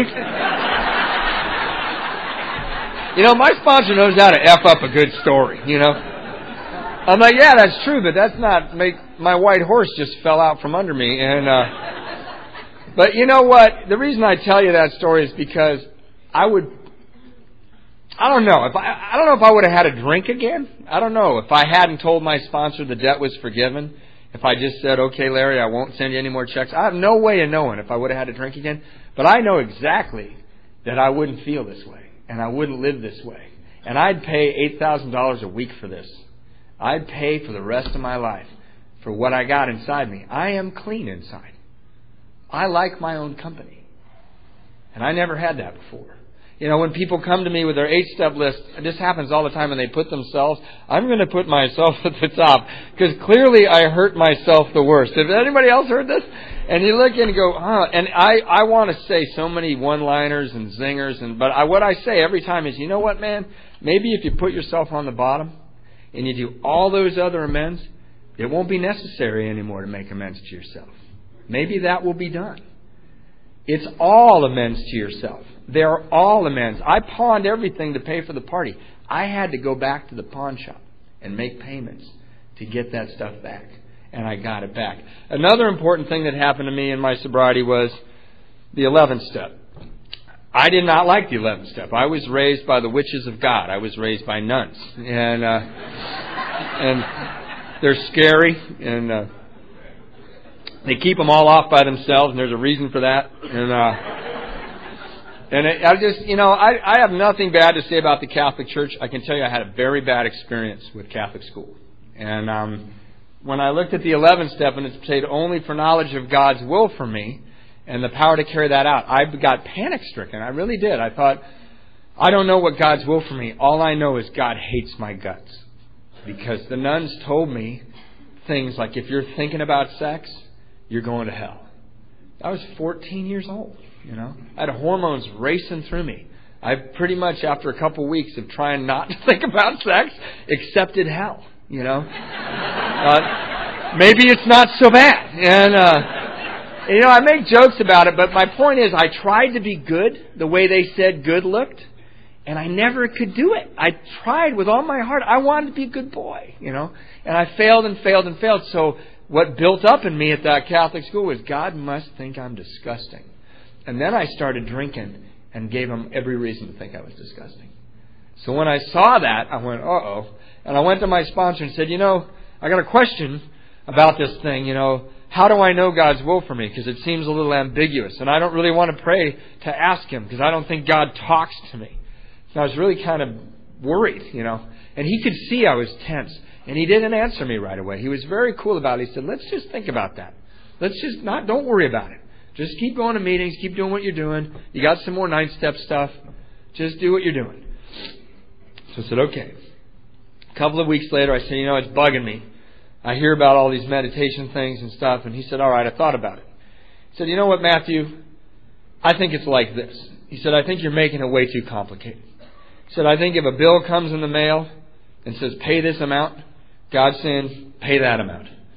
My sponsor knows how to F up a good story, I'm like, yeah, that's true, but that's not my white horse just fell out from under me. And but you know what? The reason I tell you that story is because I don't know if I would have had a drink again. I don't know if I hadn't told my sponsor the debt was forgiven. If I just said, okay, Larry, I won't send you any more checks. I have no way of knowing if I would have had a drink again. But I know exactly that I wouldn't feel this way. And I wouldn't live this way. And I'd pay $8,000 a week for this. I'd pay for the rest of my life for what I got inside me. I am clean inside. I like my own company. And I never had that before. When people come to me with their 8-step list, this happens all the time, and they put themselves, I'm going to put myself at the top, because clearly I hurt myself the worst. Have anybody else heard this? And you look and go, and I want to say so many one-liners and zingers, but what I say every time is, you know what, man? Maybe if you put yourself on the bottom, and you do all those other amends, it won't be necessary anymore to make amends to yourself. Maybe that will be done. It's all amends to yourself. They're all amends. I pawned everything to pay for the party. I had to go back to the pawn shop and make payments to get that stuff back. And I got it back. Another important thing that happened to me in my sobriety was the 11th step. I did not like the 11th step. I was raised by the witches of God. I was raised by nuns. And they're scary. And they keep them all off by themselves. And there's a reason for that. I have nothing bad to say about the Catholic Church. I can tell you I had a very bad experience with Catholic school. And when I looked at the 11th step and it said only for knowledge of God's will for me and the power to carry that out, I got panic-stricken. I really did. I thought, I don't know what God's will for me. All I know is God hates my guts. Because the nuns told me things like, if you're thinking about sex, you're going to hell. I was 14 years old. I had hormones racing through me. I pretty much, after a couple weeks of trying not to think about sex, accepted hell. Maybe it's not so bad. And, I make jokes about it, but my point is I tried to be good the way they said good looked, and I never could do it. I tried with all my heart. I wanted to be a good boy, and I failed and failed and failed. So what built up in me at that Catholic school was God must think I'm disgusting. And then I started drinking and gave him every reason to think I was disgusting. So when I saw that, I went, uh-oh. And I went to my sponsor and said, I got a question about this thing. How do I know God's will for me? Because it seems a little ambiguous. And I don't really want to pray to ask him because I don't think God talks to me. So I was really kind of worried, And he could see I was tense. And he didn't answer me right away. He was very cool about it. He said, let's just think about that. Don't worry about it. Just keep going to meetings. Keep doing what you're doing. You got some more 9-step stuff. Just do what you're doing. So I said, okay. A couple of weeks later, I said, it's bugging me. I hear about all these meditation things and stuff. And he said, all right, I thought about it. He said, you know what, Matthew? I think it's like this. He said, I think you're making it way too complicated. He said, I think if a bill comes in the mail and says, pay this amount, God's saying, pay that amount.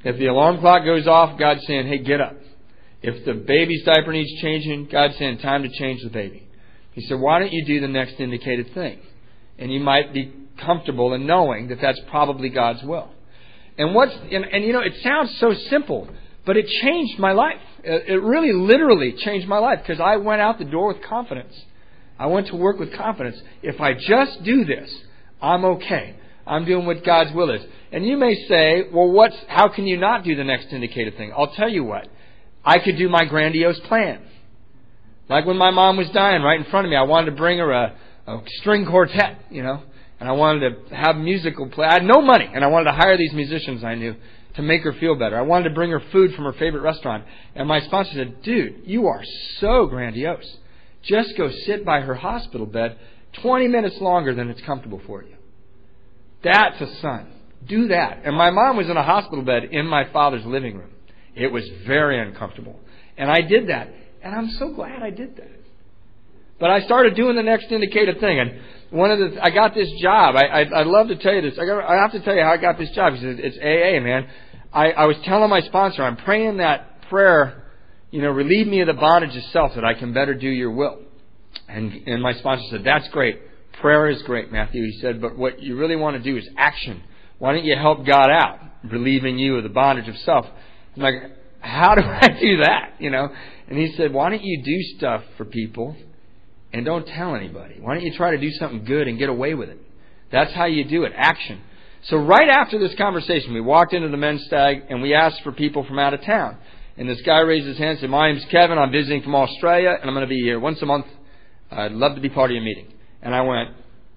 If the alarm clock goes off, God's saying, hey, get up. If the baby's diaper needs changing, God's saying, time to change the baby. He said, why don't you do the next indicated thing? And you might be comfortable in knowing that that's probably God's will. And it sounds so simple, but it changed my life. It really literally changed my life because I went out the door with confidence. I went to work with confidence. If I just do this, I'm okay. I'm doing what God's will is. And you may say, well, how can you not do the next indicated thing? I'll tell you what. I could do my grandiose plan. Like when my mom was dying right in front of me, I wanted to bring her a string quartet, and I wanted to have musical play. I had no money, and I wanted to hire these musicians I knew to make her feel better. I wanted to bring her food from her favorite restaurant. And my sponsor said, dude, you are so grandiose. Just go sit by her hospital bed 20 minutes longer than it's comfortable for you. That's a son. Do that. And my mom was in a hospital bed in my father's living room. It was very uncomfortable. And I did that. And I'm so glad I did that. But I started doing the next indicated thing. And I got this job. I'd love to tell you this. I have to tell you how I got this job. He said, it's AA, man. I was telling my sponsor, I'm praying that prayer, relieve me of the bondage of self that I can better do your will. And my sponsor said, that's great. Prayer is great, Matthew. He said, but what you really want to do is action. Why don't you help God out, relieving you of the bondage of self? I'm like, how do I do that? And he said, why don't you do stuff for people and don't tell anybody? Why don't you try to do something good and get away with it? That's how you do it, action. So right after this conversation, we walked into the men's stag and we asked for people from out of town. And this guy raised his hand and said, my name's Kevin. I'm visiting from Australia and I'm going to be here once a month. I'd love to be part of your meeting. And I went,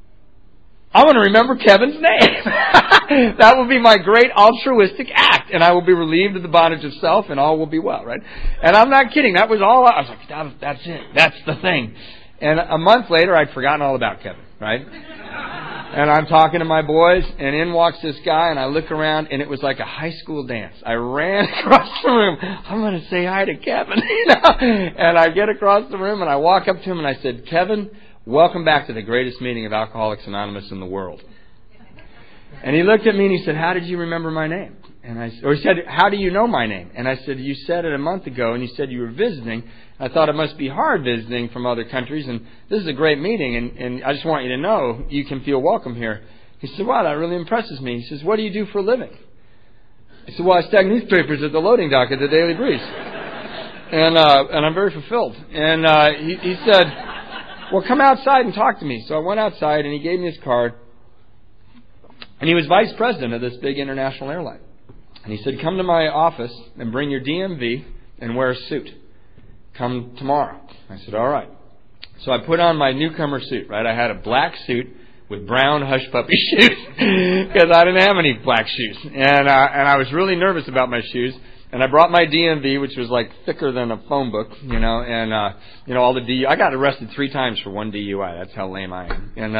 I want to remember Kevin's name. That will be my great altruistic act. And I will be relieved of the bondage of self and all will be well, right? And I'm not kidding. That was all. I was like, that's it. That's the thing. And a month later, I'd forgotten all about Kevin, right? And I'm talking to my boys, and in walks this guy, and I look around, and it was like a high school dance. I ran across the room. I'm going to say hi to Kevin, And I get across the room, and I walk up to him, and I said, Kevin, welcome back to the greatest meeting of Alcoholics Anonymous in the world. And he looked at me, and he said, how did you remember my name? He said, how do you know my name? And I said, you said it a month ago, and you said you were visiting. I thought it must be hard visiting from other countries, and this is a great meeting, and I just want you to know you can feel welcome here. He said, wow, that really impresses me. He says, what do you do for a living? I said, well, I stack newspapers at the loading dock at the Daily Breeze. And I'm very fulfilled. And he said, well, come outside and talk to me. So I went outside, and he gave me his card. And he was vice president of this big international airline. And he said, come to my office and bring your DMV and wear a suit. Come tomorrow. I said, all right. So I put on my newcomer suit, right? I had a black suit with brown hush puppy shoes because I didn't have any black shoes. And I was really nervous about my shoes. And I brought my DMV, which was like thicker than a phone book, and all the DUI. I got arrested 3 times for one DUI. That's how lame I am. And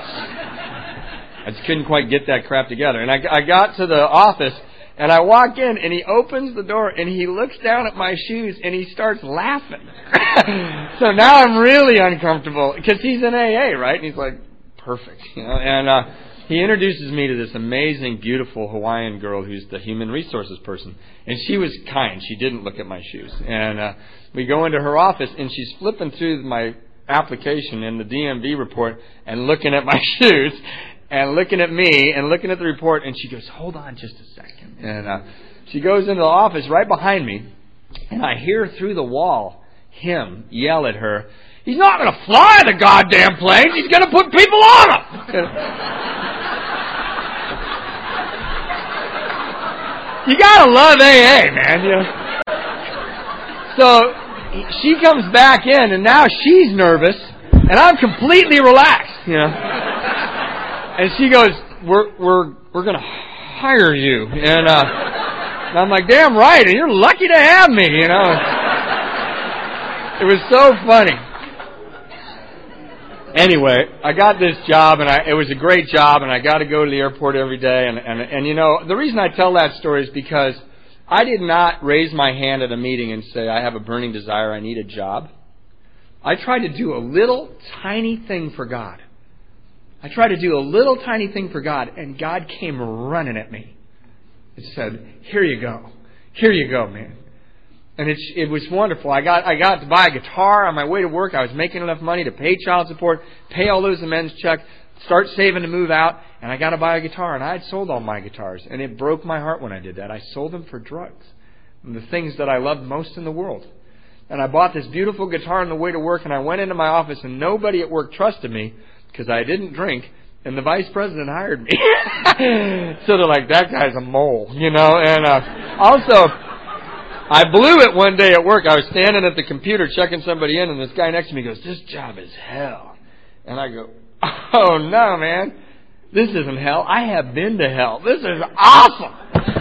I just couldn't quite get that crap together. And I got to the office, and I walk in, and he opens the door, and he looks down at my shoes, and he starts laughing. So now I'm really uncomfortable, because he's in AA, right? And he's like, perfect. And he introduces me to this amazing, beautiful Hawaiian girl who's the human resources person. And she was kind. She didn't look at my shoes. And we go into her office, and she's flipping through my application and the DMV report and looking at my shoes and looking at me and looking at the report. And she goes, hold on just a second. And she goes into the office right behind me, and I hear through the wall him yell at her, he's not going to fly the goddamn planes. He's going to put people on them. You got to love AA, man. So she comes back in, and now she's nervous, and I'm completely relaxed. And she goes, "We're going to hire you," and I'm like, "Damn right, and you're lucky to have me." It was so funny. Anyway, I got this job, and it was a great job, and I got to go to the airport every day. And the reason I tell that story is because I did not raise my hand at a meeting and say, I have a burning desire, I need a job. I tried to do a little tiny thing for God. I tried to do a little tiny thing for God, and God came running at me. It said, "Here you go. Here you go, man." And it was wonderful. I got to buy a guitar on my way to work. I was making enough money to pay child support, pay all those amends checks, start saving to move out, and I got to buy a guitar. And I had sold all my guitars, and it broke my heart when I did that. I sold them for drugs, the things that I loved most in the world. And I bought this beautiful guitar on the way to work, and I went into my office, and nobody at work trusted me because I didn't drink, and the vice president hired me. So they're like, that guy's a mole, you know. And also, I blew it one day at work. I was standing at the computer checking somebody in, and this guy next to me goes, "This job is hell." And I go, "Oh, no, man. This isn't hell. I have been to hell. This is awesome."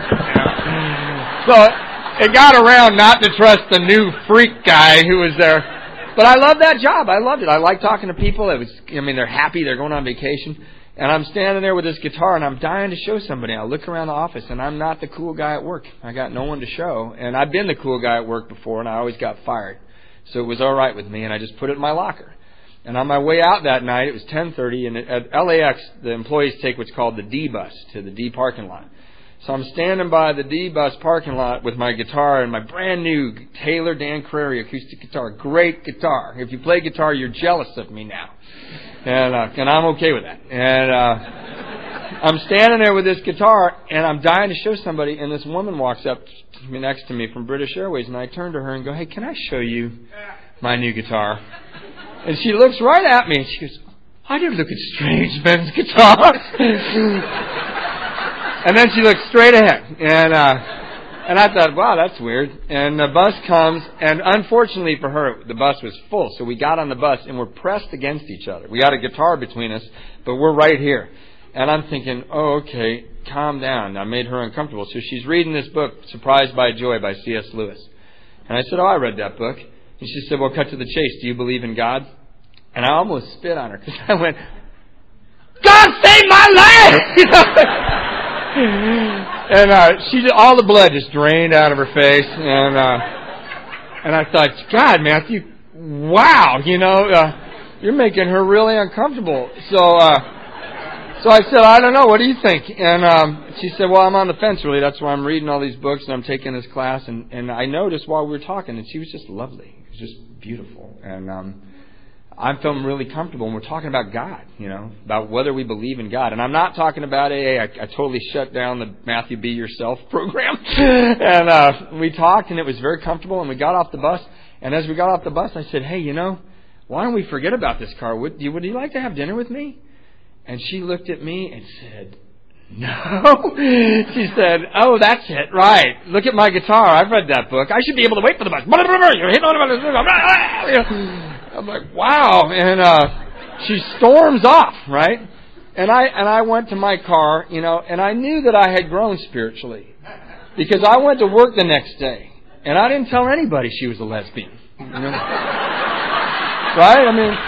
So it got around not to trust the new freak guy who was there. But I loved that job. I loved it. I liked talking to people. They're happy. They're going on vacation. And I'm standing there with this guitar, and I'm dying to show somebody. I look around the office, and I'm not the cool guy at work. I got no one to show. And I've been the cool guy at work before, and I always got fired. So it was all right with me, and I just put it in my locker. And on my way out that night, it was 10:30, and at LAX, the employees take what's called the D bus to the D parking lot. So I'm standing by the D bus parking lot with my guitar and my brand new Taylor Dan Crary acoustic guitar. Great guitar. If you play guitar, you're jealous of me now. And I'm okay with that. And I'm standing there with this guitar, and I'm dying to show somebody, and this woman walks up to me next to me from British Airways, and I turn to her and go, "Hey, can I show you my new guitar?" And she looks right at me, and she goes, "I never look at strange men's guitars." And then she looked straight ahead. And I thought, wow, that's weird. And the bus comes, and unfortunately for her, the bus was full. So we got on the bus, and we're pressed against each other. We got a guitar between us, but we're right here. And I'm thinking, oh, okay, calm down. I made her uncomfortable. So she's reading this book, Surprised by Joy by C.S. Lewis. And I said, oh, I read that book. And she said, well, cut to the chase. Do you believe in God? And I almost spit on her because I went, God save my life! And all the blood just drained out of her face, and I thought, God, Matthew, wow, you're making her really uncomfortable. So I said, I don't know, what do you think? And she said, well, I'm on the fence, really. That's why I'm reading all these books and I'm taking this class. And I noticed while we were talking that she was just lovely. It was just beautiful. And I'm feeling really comfortable, and we're talking about God, about whether we believe in God. And I'm not talking about AA. I totally shut down the Matthew Be Yourself program. And we talked, and it was very comfortable, and we got off the bus. And as we got off the bus, I said, hey, why don't we forget about this car? Would you like to have dinner with me? And she looked at me and said, no. She said, oh, that's it, right. Look at my guitar. I've read that book. I should be able to wait for the bus. You're hitting on I'm like, wow. And she storms off, right? And I went to my car, and I knew that I had grown spiritually because I went to work the next day, and I didn't tell anybody she was a lesbian. Right? I mean,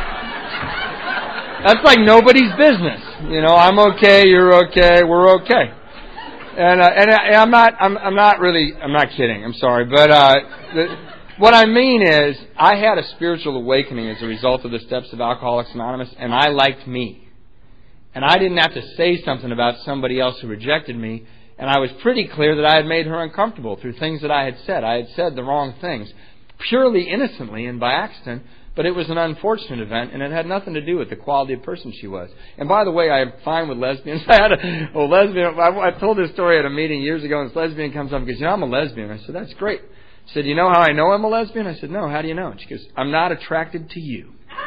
that's like nobody's business. I'm okay, you're okay, we're okay. And I'm not kidding. I'm sorry, but what I mean is, I had a spiritual awakening as a result of the steps of Alcoholics Anonymous, and I liked me. And I didn't have to say something about somebody else who rejected me, and I was pretty clear that I had made her uncomfortable through things that I had said. I had said the wrong things, purely innocently and by accident, but it was an unfortunate event, and it had nothing to do with the quality of person she was. And by the way, I'm fine with lesbians. I had a lesbian, I told this story at a meeting years ago, and this lesbian comes up and goes, I'm a lesbian. I said, that's great. She said, you know how I know I'm a lesbian? I said, no, how do you know? And she goes, I'm not attracted to you.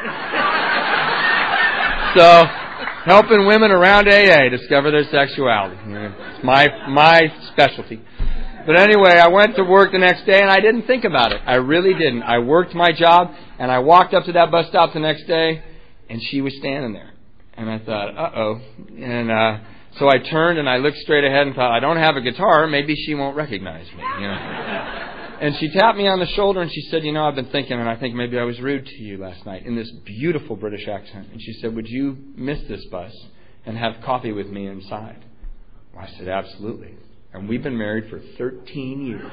So, helping women around AA discover their sexuality. It's my specialty. But anyway, I went to work the next day, and I didn't think about it. I really didn't. I worked my job, and I walked up to that bus stop the next day, and she was standing there. And I thought, uh-oh. And so I turned, and I looked straight ahead and thought, I don't have a guitar. Maybe she won't recognize me. And she tapped me on the shoulder, and she said, I've been thinking, and I think maybe I was rude to you last night, in this beautiful British accent. And she said, would you miss this bus and have coffee with me inside? Well, I said, absolutely. And we've been married for 13 years.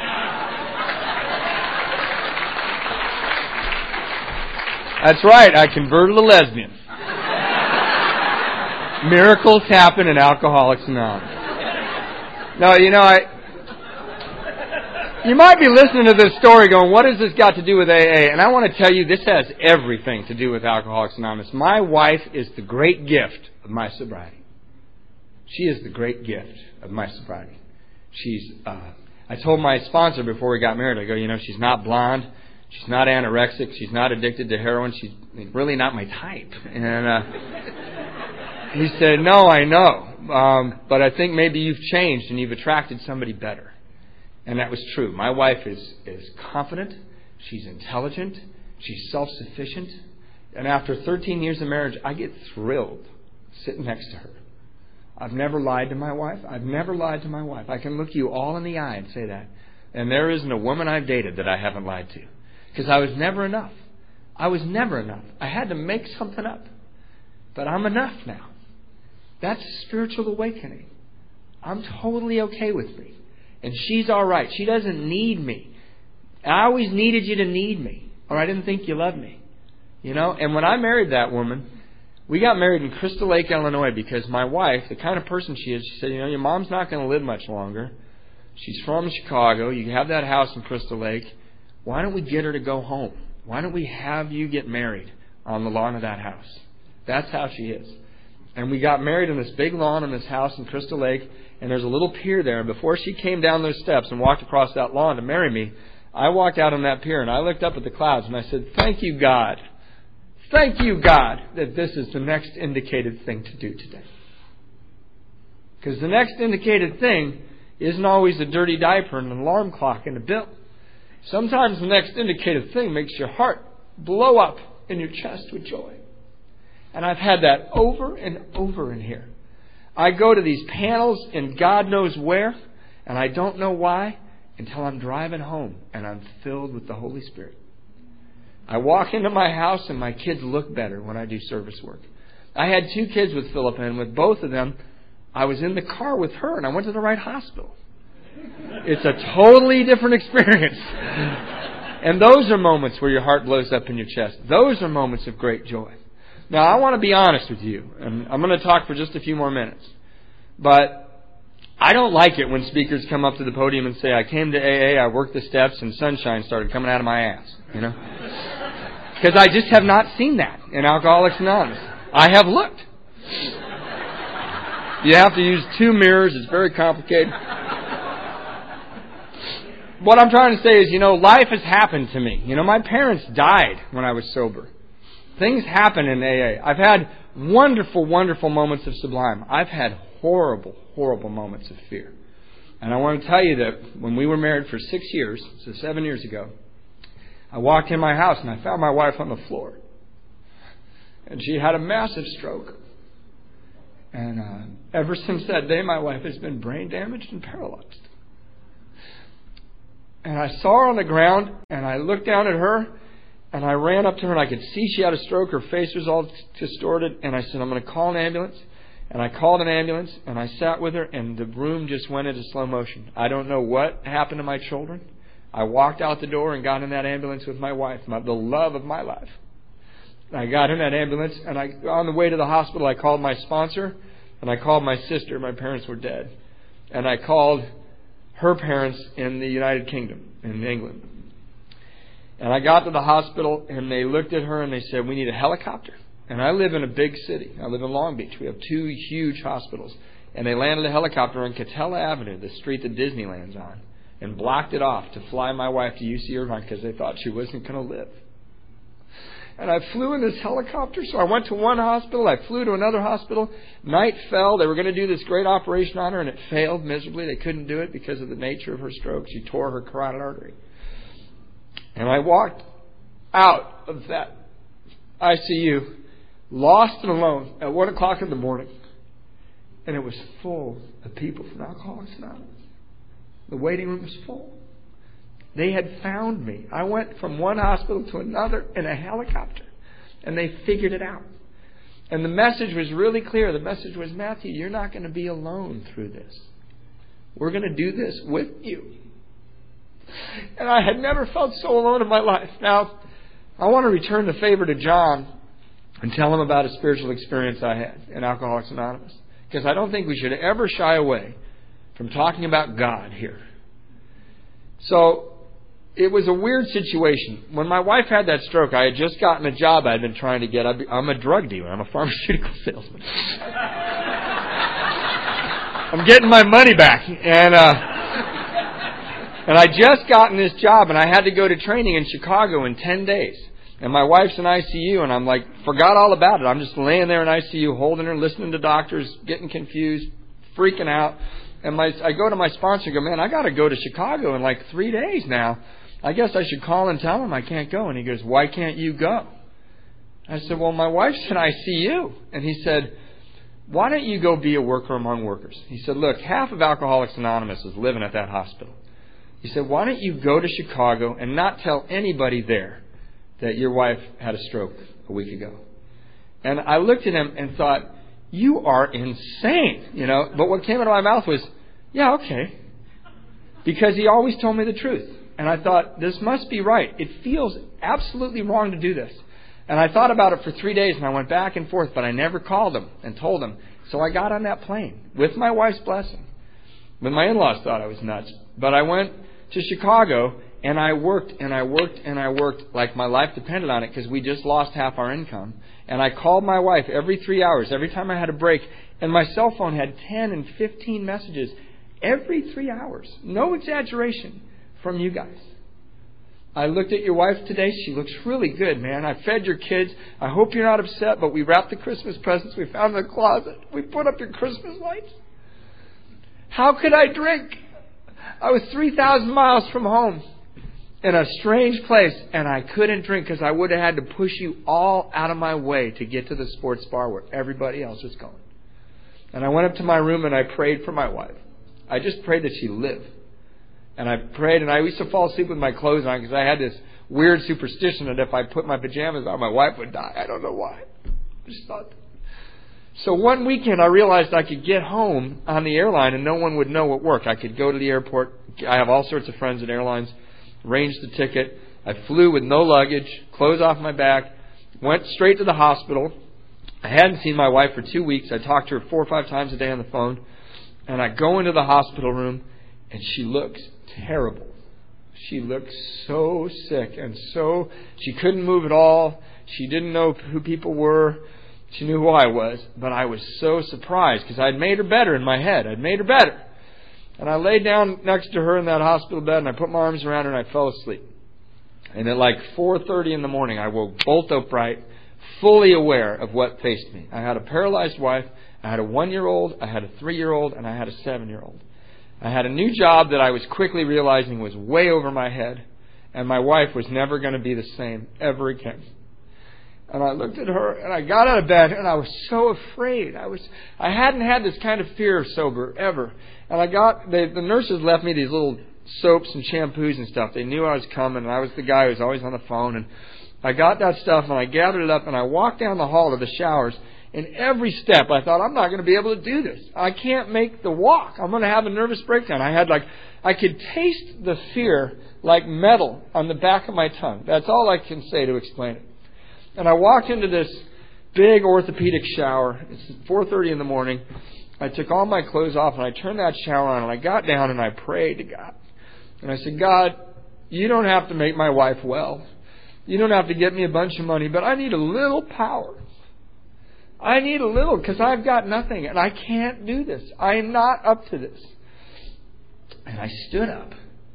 That's right, I converted a lesbian. Miracles happen in Alcoholics Anonymous. No, you might be listening to this story going, what has this got to do with AA? And I want to tell you, this has everything to do with Alcoholics Anonymous. My wife is the great gift of my sobriety. She is the great gift of my sobriety. I told my sponsor before we got married, I go, she's not blonde, she's not anorexic, she's not addicted to heroin, she's really not my type. And he said, no, I know, but I think maybe you've changed and you've attracted somebody better. And that was true. My wife is confident, she's intelligent, she's self-sufficient, and after 13 years of marriage, I get thrilled sitting next to her. I've never lied to my wife. I can look you all in the eye and say that. And there isn't a woman I've dated that I haven't lied to. Because I was never enough. I had to make something up. But I'm enough now. That's spiritual awakening. I'm totally okay with me. And she's all right. She doesn't need me. I always needed you to need me, or I didn't think you loved me. And when I married that woman, we got married in Crystal Lake, Illinois, because my wife, the kind of person she is, she said, your mom's not going to live much longer. She's from Chicago. You have that house in Crystal Lake. Why don't we get her to go home? Why don't we have you get married on the lawn of that house? That's how she is. And we got married on this big lawn in this house in Crystal Lake, and there's a little pier there. And before she came down those steps and walked across that lawn to marry me, I walked out on that pier and I looked up at the clouds and I said, thank you, God. Thank you, God, that this is the next indicated thing to do today. Because the next indicated thing isn't always a dirty diaper and an alarm clock and a bill. Sometimes the next indicated thing makes your heart blow up in your chest with joy. And I've had that over and over in here. I go to these panels in God knows where, and I don't know why, until I'm driving home and I'm filled with the Holy Spirit. I walk into my house and my kids look better when I do service work. I had 2 kids with Philippa, and with both of them, I was in the car with her and I went to the right hospital. It's a totally different experience. And those are moments where your heart blows up in your chest. Those are moments of great joy. Now, I want to be honest with you, and I'm going to talk for just a few more minutes. But I don't like it when speakers come up to the podium and say, I came to AA, I worked the steps, and sunshine started coming out of my ass. Because I just have not seen that in Alcoholics Anonymous. I have looked. You have to use 2 mirrors. It's very complicated. What I'm trying to say is, life has happened to me. My parents died when I was sober. Things happen in AA. I've had wonderful, wonderful moments of sublime. I've had horrible, horrible moments of fear. And I want to tell you that when we were married for 6 years, so 7 years ago, I walked in my house and I found my wife on the floor. And she had a massive stroke. And ever since that day, my wife has been brain damaged and paralyzed. And I saw her on the ground, and I looked down at her, and I ran up to her, and I could see she had a stroke. Her face was all distorted. And I said, I'm going to call an ambulance. And I called an ambulance, and I sat with her, and the room just went into slow motion. I don't know what happened to my children. I walked out the door and got in that ambulance with my wife, the love of my life. I got in that ambulance, and on the way to the hospital, I called my sponsor, and I called my sister. My parents were dead. And I called her parents in the United Kingdom, in England. And I got to the hospital, and they looked at her, and they said, we need a helicopter. And I live in a big city. I live in Long Beach. We have 2 huge hospitals. And they landed a helicopter on Catella Avenue, the street that Disneyland's on, and blocked it off to fly my wife to UC Irvine because they thought she wasn't going to live. And I flew in this helicopter. So I went to one hospital. I flew to another hospital. Night fell. They were going to do this great operation on her, and it failed miserably. They couldn't do it because of the nature of her stroke. She tore her carotid artery. And I walked out of that ICU, lost and alone, at 1 o'clock in the morning. And it was full of people from Alcoholics Anonymous. The waiting room was full. They had found me. I went from one hospital to another in a helicopter. And they figured it out. And the message was really clear. The message was, Matthew, you're not going to be alone through this. We're going to do this with you. And I had never felt so alone in my life. Now, I want to return the favor to John and tell him about a spiritual experience I had in Alcoholics Anonymous. Because I don't think we should ever shy away from talking about God here. So it was a weird situation. When my wife had that stroke, I had just gotten a job I had been trying to get. I'm a drug dealer. I'm a pharmaceutical salesman. I'm getting my money back. And I just gotten this job, and I had to go to training in Chicago in 10 days. And my wife's in ICU, and I'm like, forgot all about it. I'm just laying there in ICU, holding her, listening to doctors, getting confused, freaking out. And I go to my sponsor and go, man, I got to go to Chicago in like 3 days now. I guess I should call and tell him I can't go. And he goes, why can't you go? I said, well, my wife's in ICU. And he said, why don't you go be a worker among workers? He said, look, half of Alcoholics Anonymous is living at that hospital. He said, why don't you go to Chicago and not tell anybody there that your wife had a stroke a week ago? And I looked at him and thought, you are insane, you know. But what came out of my mouth was, yeah, okay. Because he always told me the truth. And I thought, this must be right. It feels absolutely wrong to do this. And I thought about it for 3 days, and I went back and forth, but I never called him and told him. So I got on that plane with my wife's blessing. But my in-laws thought I was nuts. But I went to Chicago, and I worked and I worked and I worked like my life depended on it, because we just lost half our income. And I called my wife every 3 hours, every time I had a break. And my cell phone had 10 and 15 messages every 3 hours. No exaggeration, from you guys. I looked at your wife today. She looks really good, man. I fed your kids. I hope you're not upset, but we wrapped the Christmas presents we found in the closet. We put up your Christmas lights. How could I drink? I was 3,000 miles from home in a strange place, and I couldn't drink because I would have had to push you all out of my way to get to the sports bar where everybody else was going. And I went up to my room and I prayed for my wife. I just prayed that she lived. And I prayed, and I used to fall asleep with my clothes on because I had this weird superstition that if I put my pajamas on, my wife would die. I don't know why. I just thought that. So one weekend I realized I could get home on the airline and no one would know at work. I could go to the airport. I have all sorts of friends at airlines. Arranged the ticket. I flew with no luggage, clothes off my back, went straight to the hospital. I hadn't seen my wife for 2 weeks. I talked to her 4 or 5 times a day on the phone. And I go into the hospital room, and she looks terrible. She looked so sick, and so she couldn't move at all. She didn't know who people were. She knew who I was, but I was so surprised because I'd made her better in my head. I'd made her better. And I laid down next to her in that hospital bed, and I put my arms around her, and I fell asleep. And at like 4:30 in the morning, I woke bolt upright, fully aware of what faced me. I had a paralyzed wife. I had a 1-year-old. I had a 3-year-old, and I had a 7-year-old. I had a new job that I was quickly realizing was way over my head, and my wife was never going to be the same ever again. And I looked at her, and I got out of bed, and I was so afraid. I hadn't had this kind of fear sober ever. And the nurses left me these little soaps and shampoos and stuff. They knew I was coming, and I was the guy who was always on the phone. And I got that stuff, and I gathered it up, and I walked down the hall to the showers. And every step, I thought, I'm not going to be able to do this. I can't make the walk. I'm going to have a nervous breakdown. I could taste the fear like metal on the back of my tongue. That's all I can say to explain it. And I walked into this big orthopedic shower. It's 4:30 in the morning. I took all my clothes off, and I turned that shower on, and I got down, and I prayed to God. And I said, God, you don't have to make my wife well. You don't have to get me a bunch of money, but I need a little power. I need a little, because I've got nothing, and I can't do this. I am not up to this. And I stood up,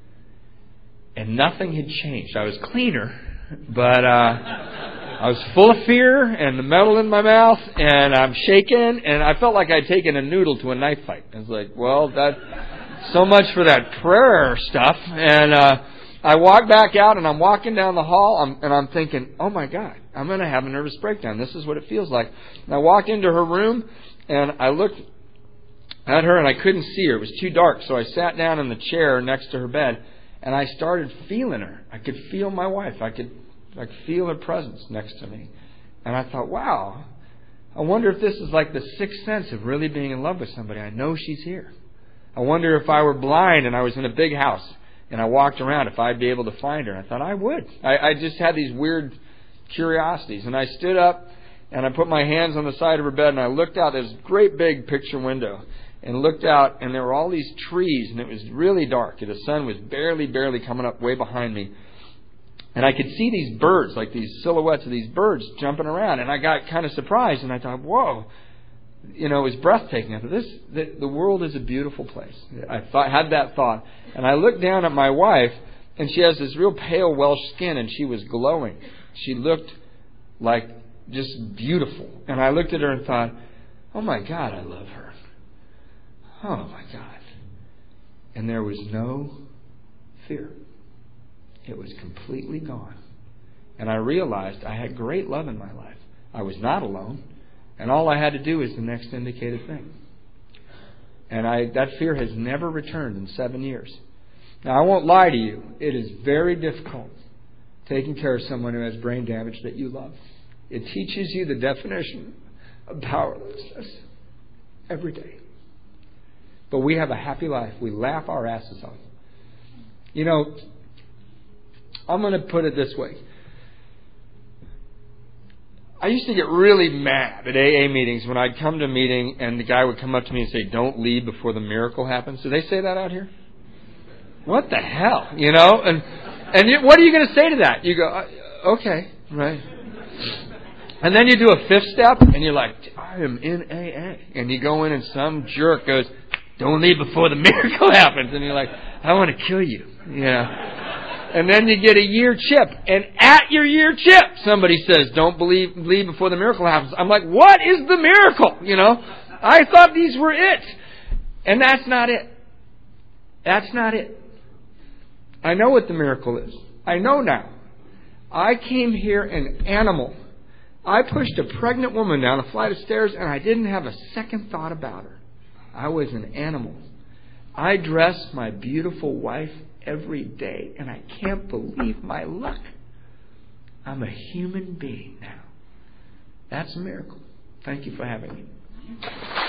and nothing had changed. I was cleaner, but I was full of fear, and the metal in my mouth, and I'm shaking, and I felt like I'd taken a noodle to a knife fight. I was like, well, so much for that prayer stuff. And I walked back out, and I'm walking down the hall, and I'm thinking, oh my God, I'm going to have a nervous breakdown. This is what it feels like. And I walked into her room, and I looked at her, and I couldn't see her. It was too dark, so I sat down in the chair next to her bed, and I started feeling her. I could feel my wife. I could feel her presence next to me. And I thought, wow, I wonder if this is like the sixth sense of really being in love with somebody. I know she's here. I wonder if I were blind and I was in a big house and I walked around, if I'd be able to find her. I thought I would. I just had these weird curiosities. And I stood up and I put my hands on the side of her bed and I looked out. There's a great big picture window. and looked out, and there were all these trees, and it was really dark. The sun was barely coming up way behind me. And I could see these birds, like these silhouettes of these birds jumping around. And I got kind of surprised, and I thought, whoa. It was breathtaking. I thought, the world is a beautiful place. I had that thought. And I looked down at my wife, and she has this real pale Welsh skin, and she was glowing. She looked like just beautiful. And I looked at her and thought, oh my God, I love her. Oh my God. And there was no fear. It was completely gone. And I realized I had great love in my life. I was not alone. And all I had to do was the next indicated thing. And that fear has never returned in 7 years. Now, I won't lie to you. It is very difficult taking care of someone who has brain damage that you love. It teaches you the definition of powerlessness every day. But we have a happy life. We laugh our asses off. I'm going to put it this way. I used to get really mad at AA meetings when I'd come to a meeting and the guy would come up to me and say, don't leave before the miracle happens. Do they say that out here? What the hell? And what are you going to say to that? You go, okay, right. And then you do a fifth step and you're like, I am in AA. And you go in and some jerk goes, don't leave before the miracle happens. And you're like, I want to kill you. And then you get a year chip. And at your year chip, somebody says, don't leave before the miracle happens. I'm like, what is the miracle? I thought these were it. And that's not it. That's not it. I know what the miracle is. I know now. I came here an animal. I pushed a pregnant woman down a flight of stairs and I didn't have a second thought about her. I was an animal. I dress my beautiful wife every day, and I can't believe my luck. I'm a human being now. That's a miracle. Thank you for having me.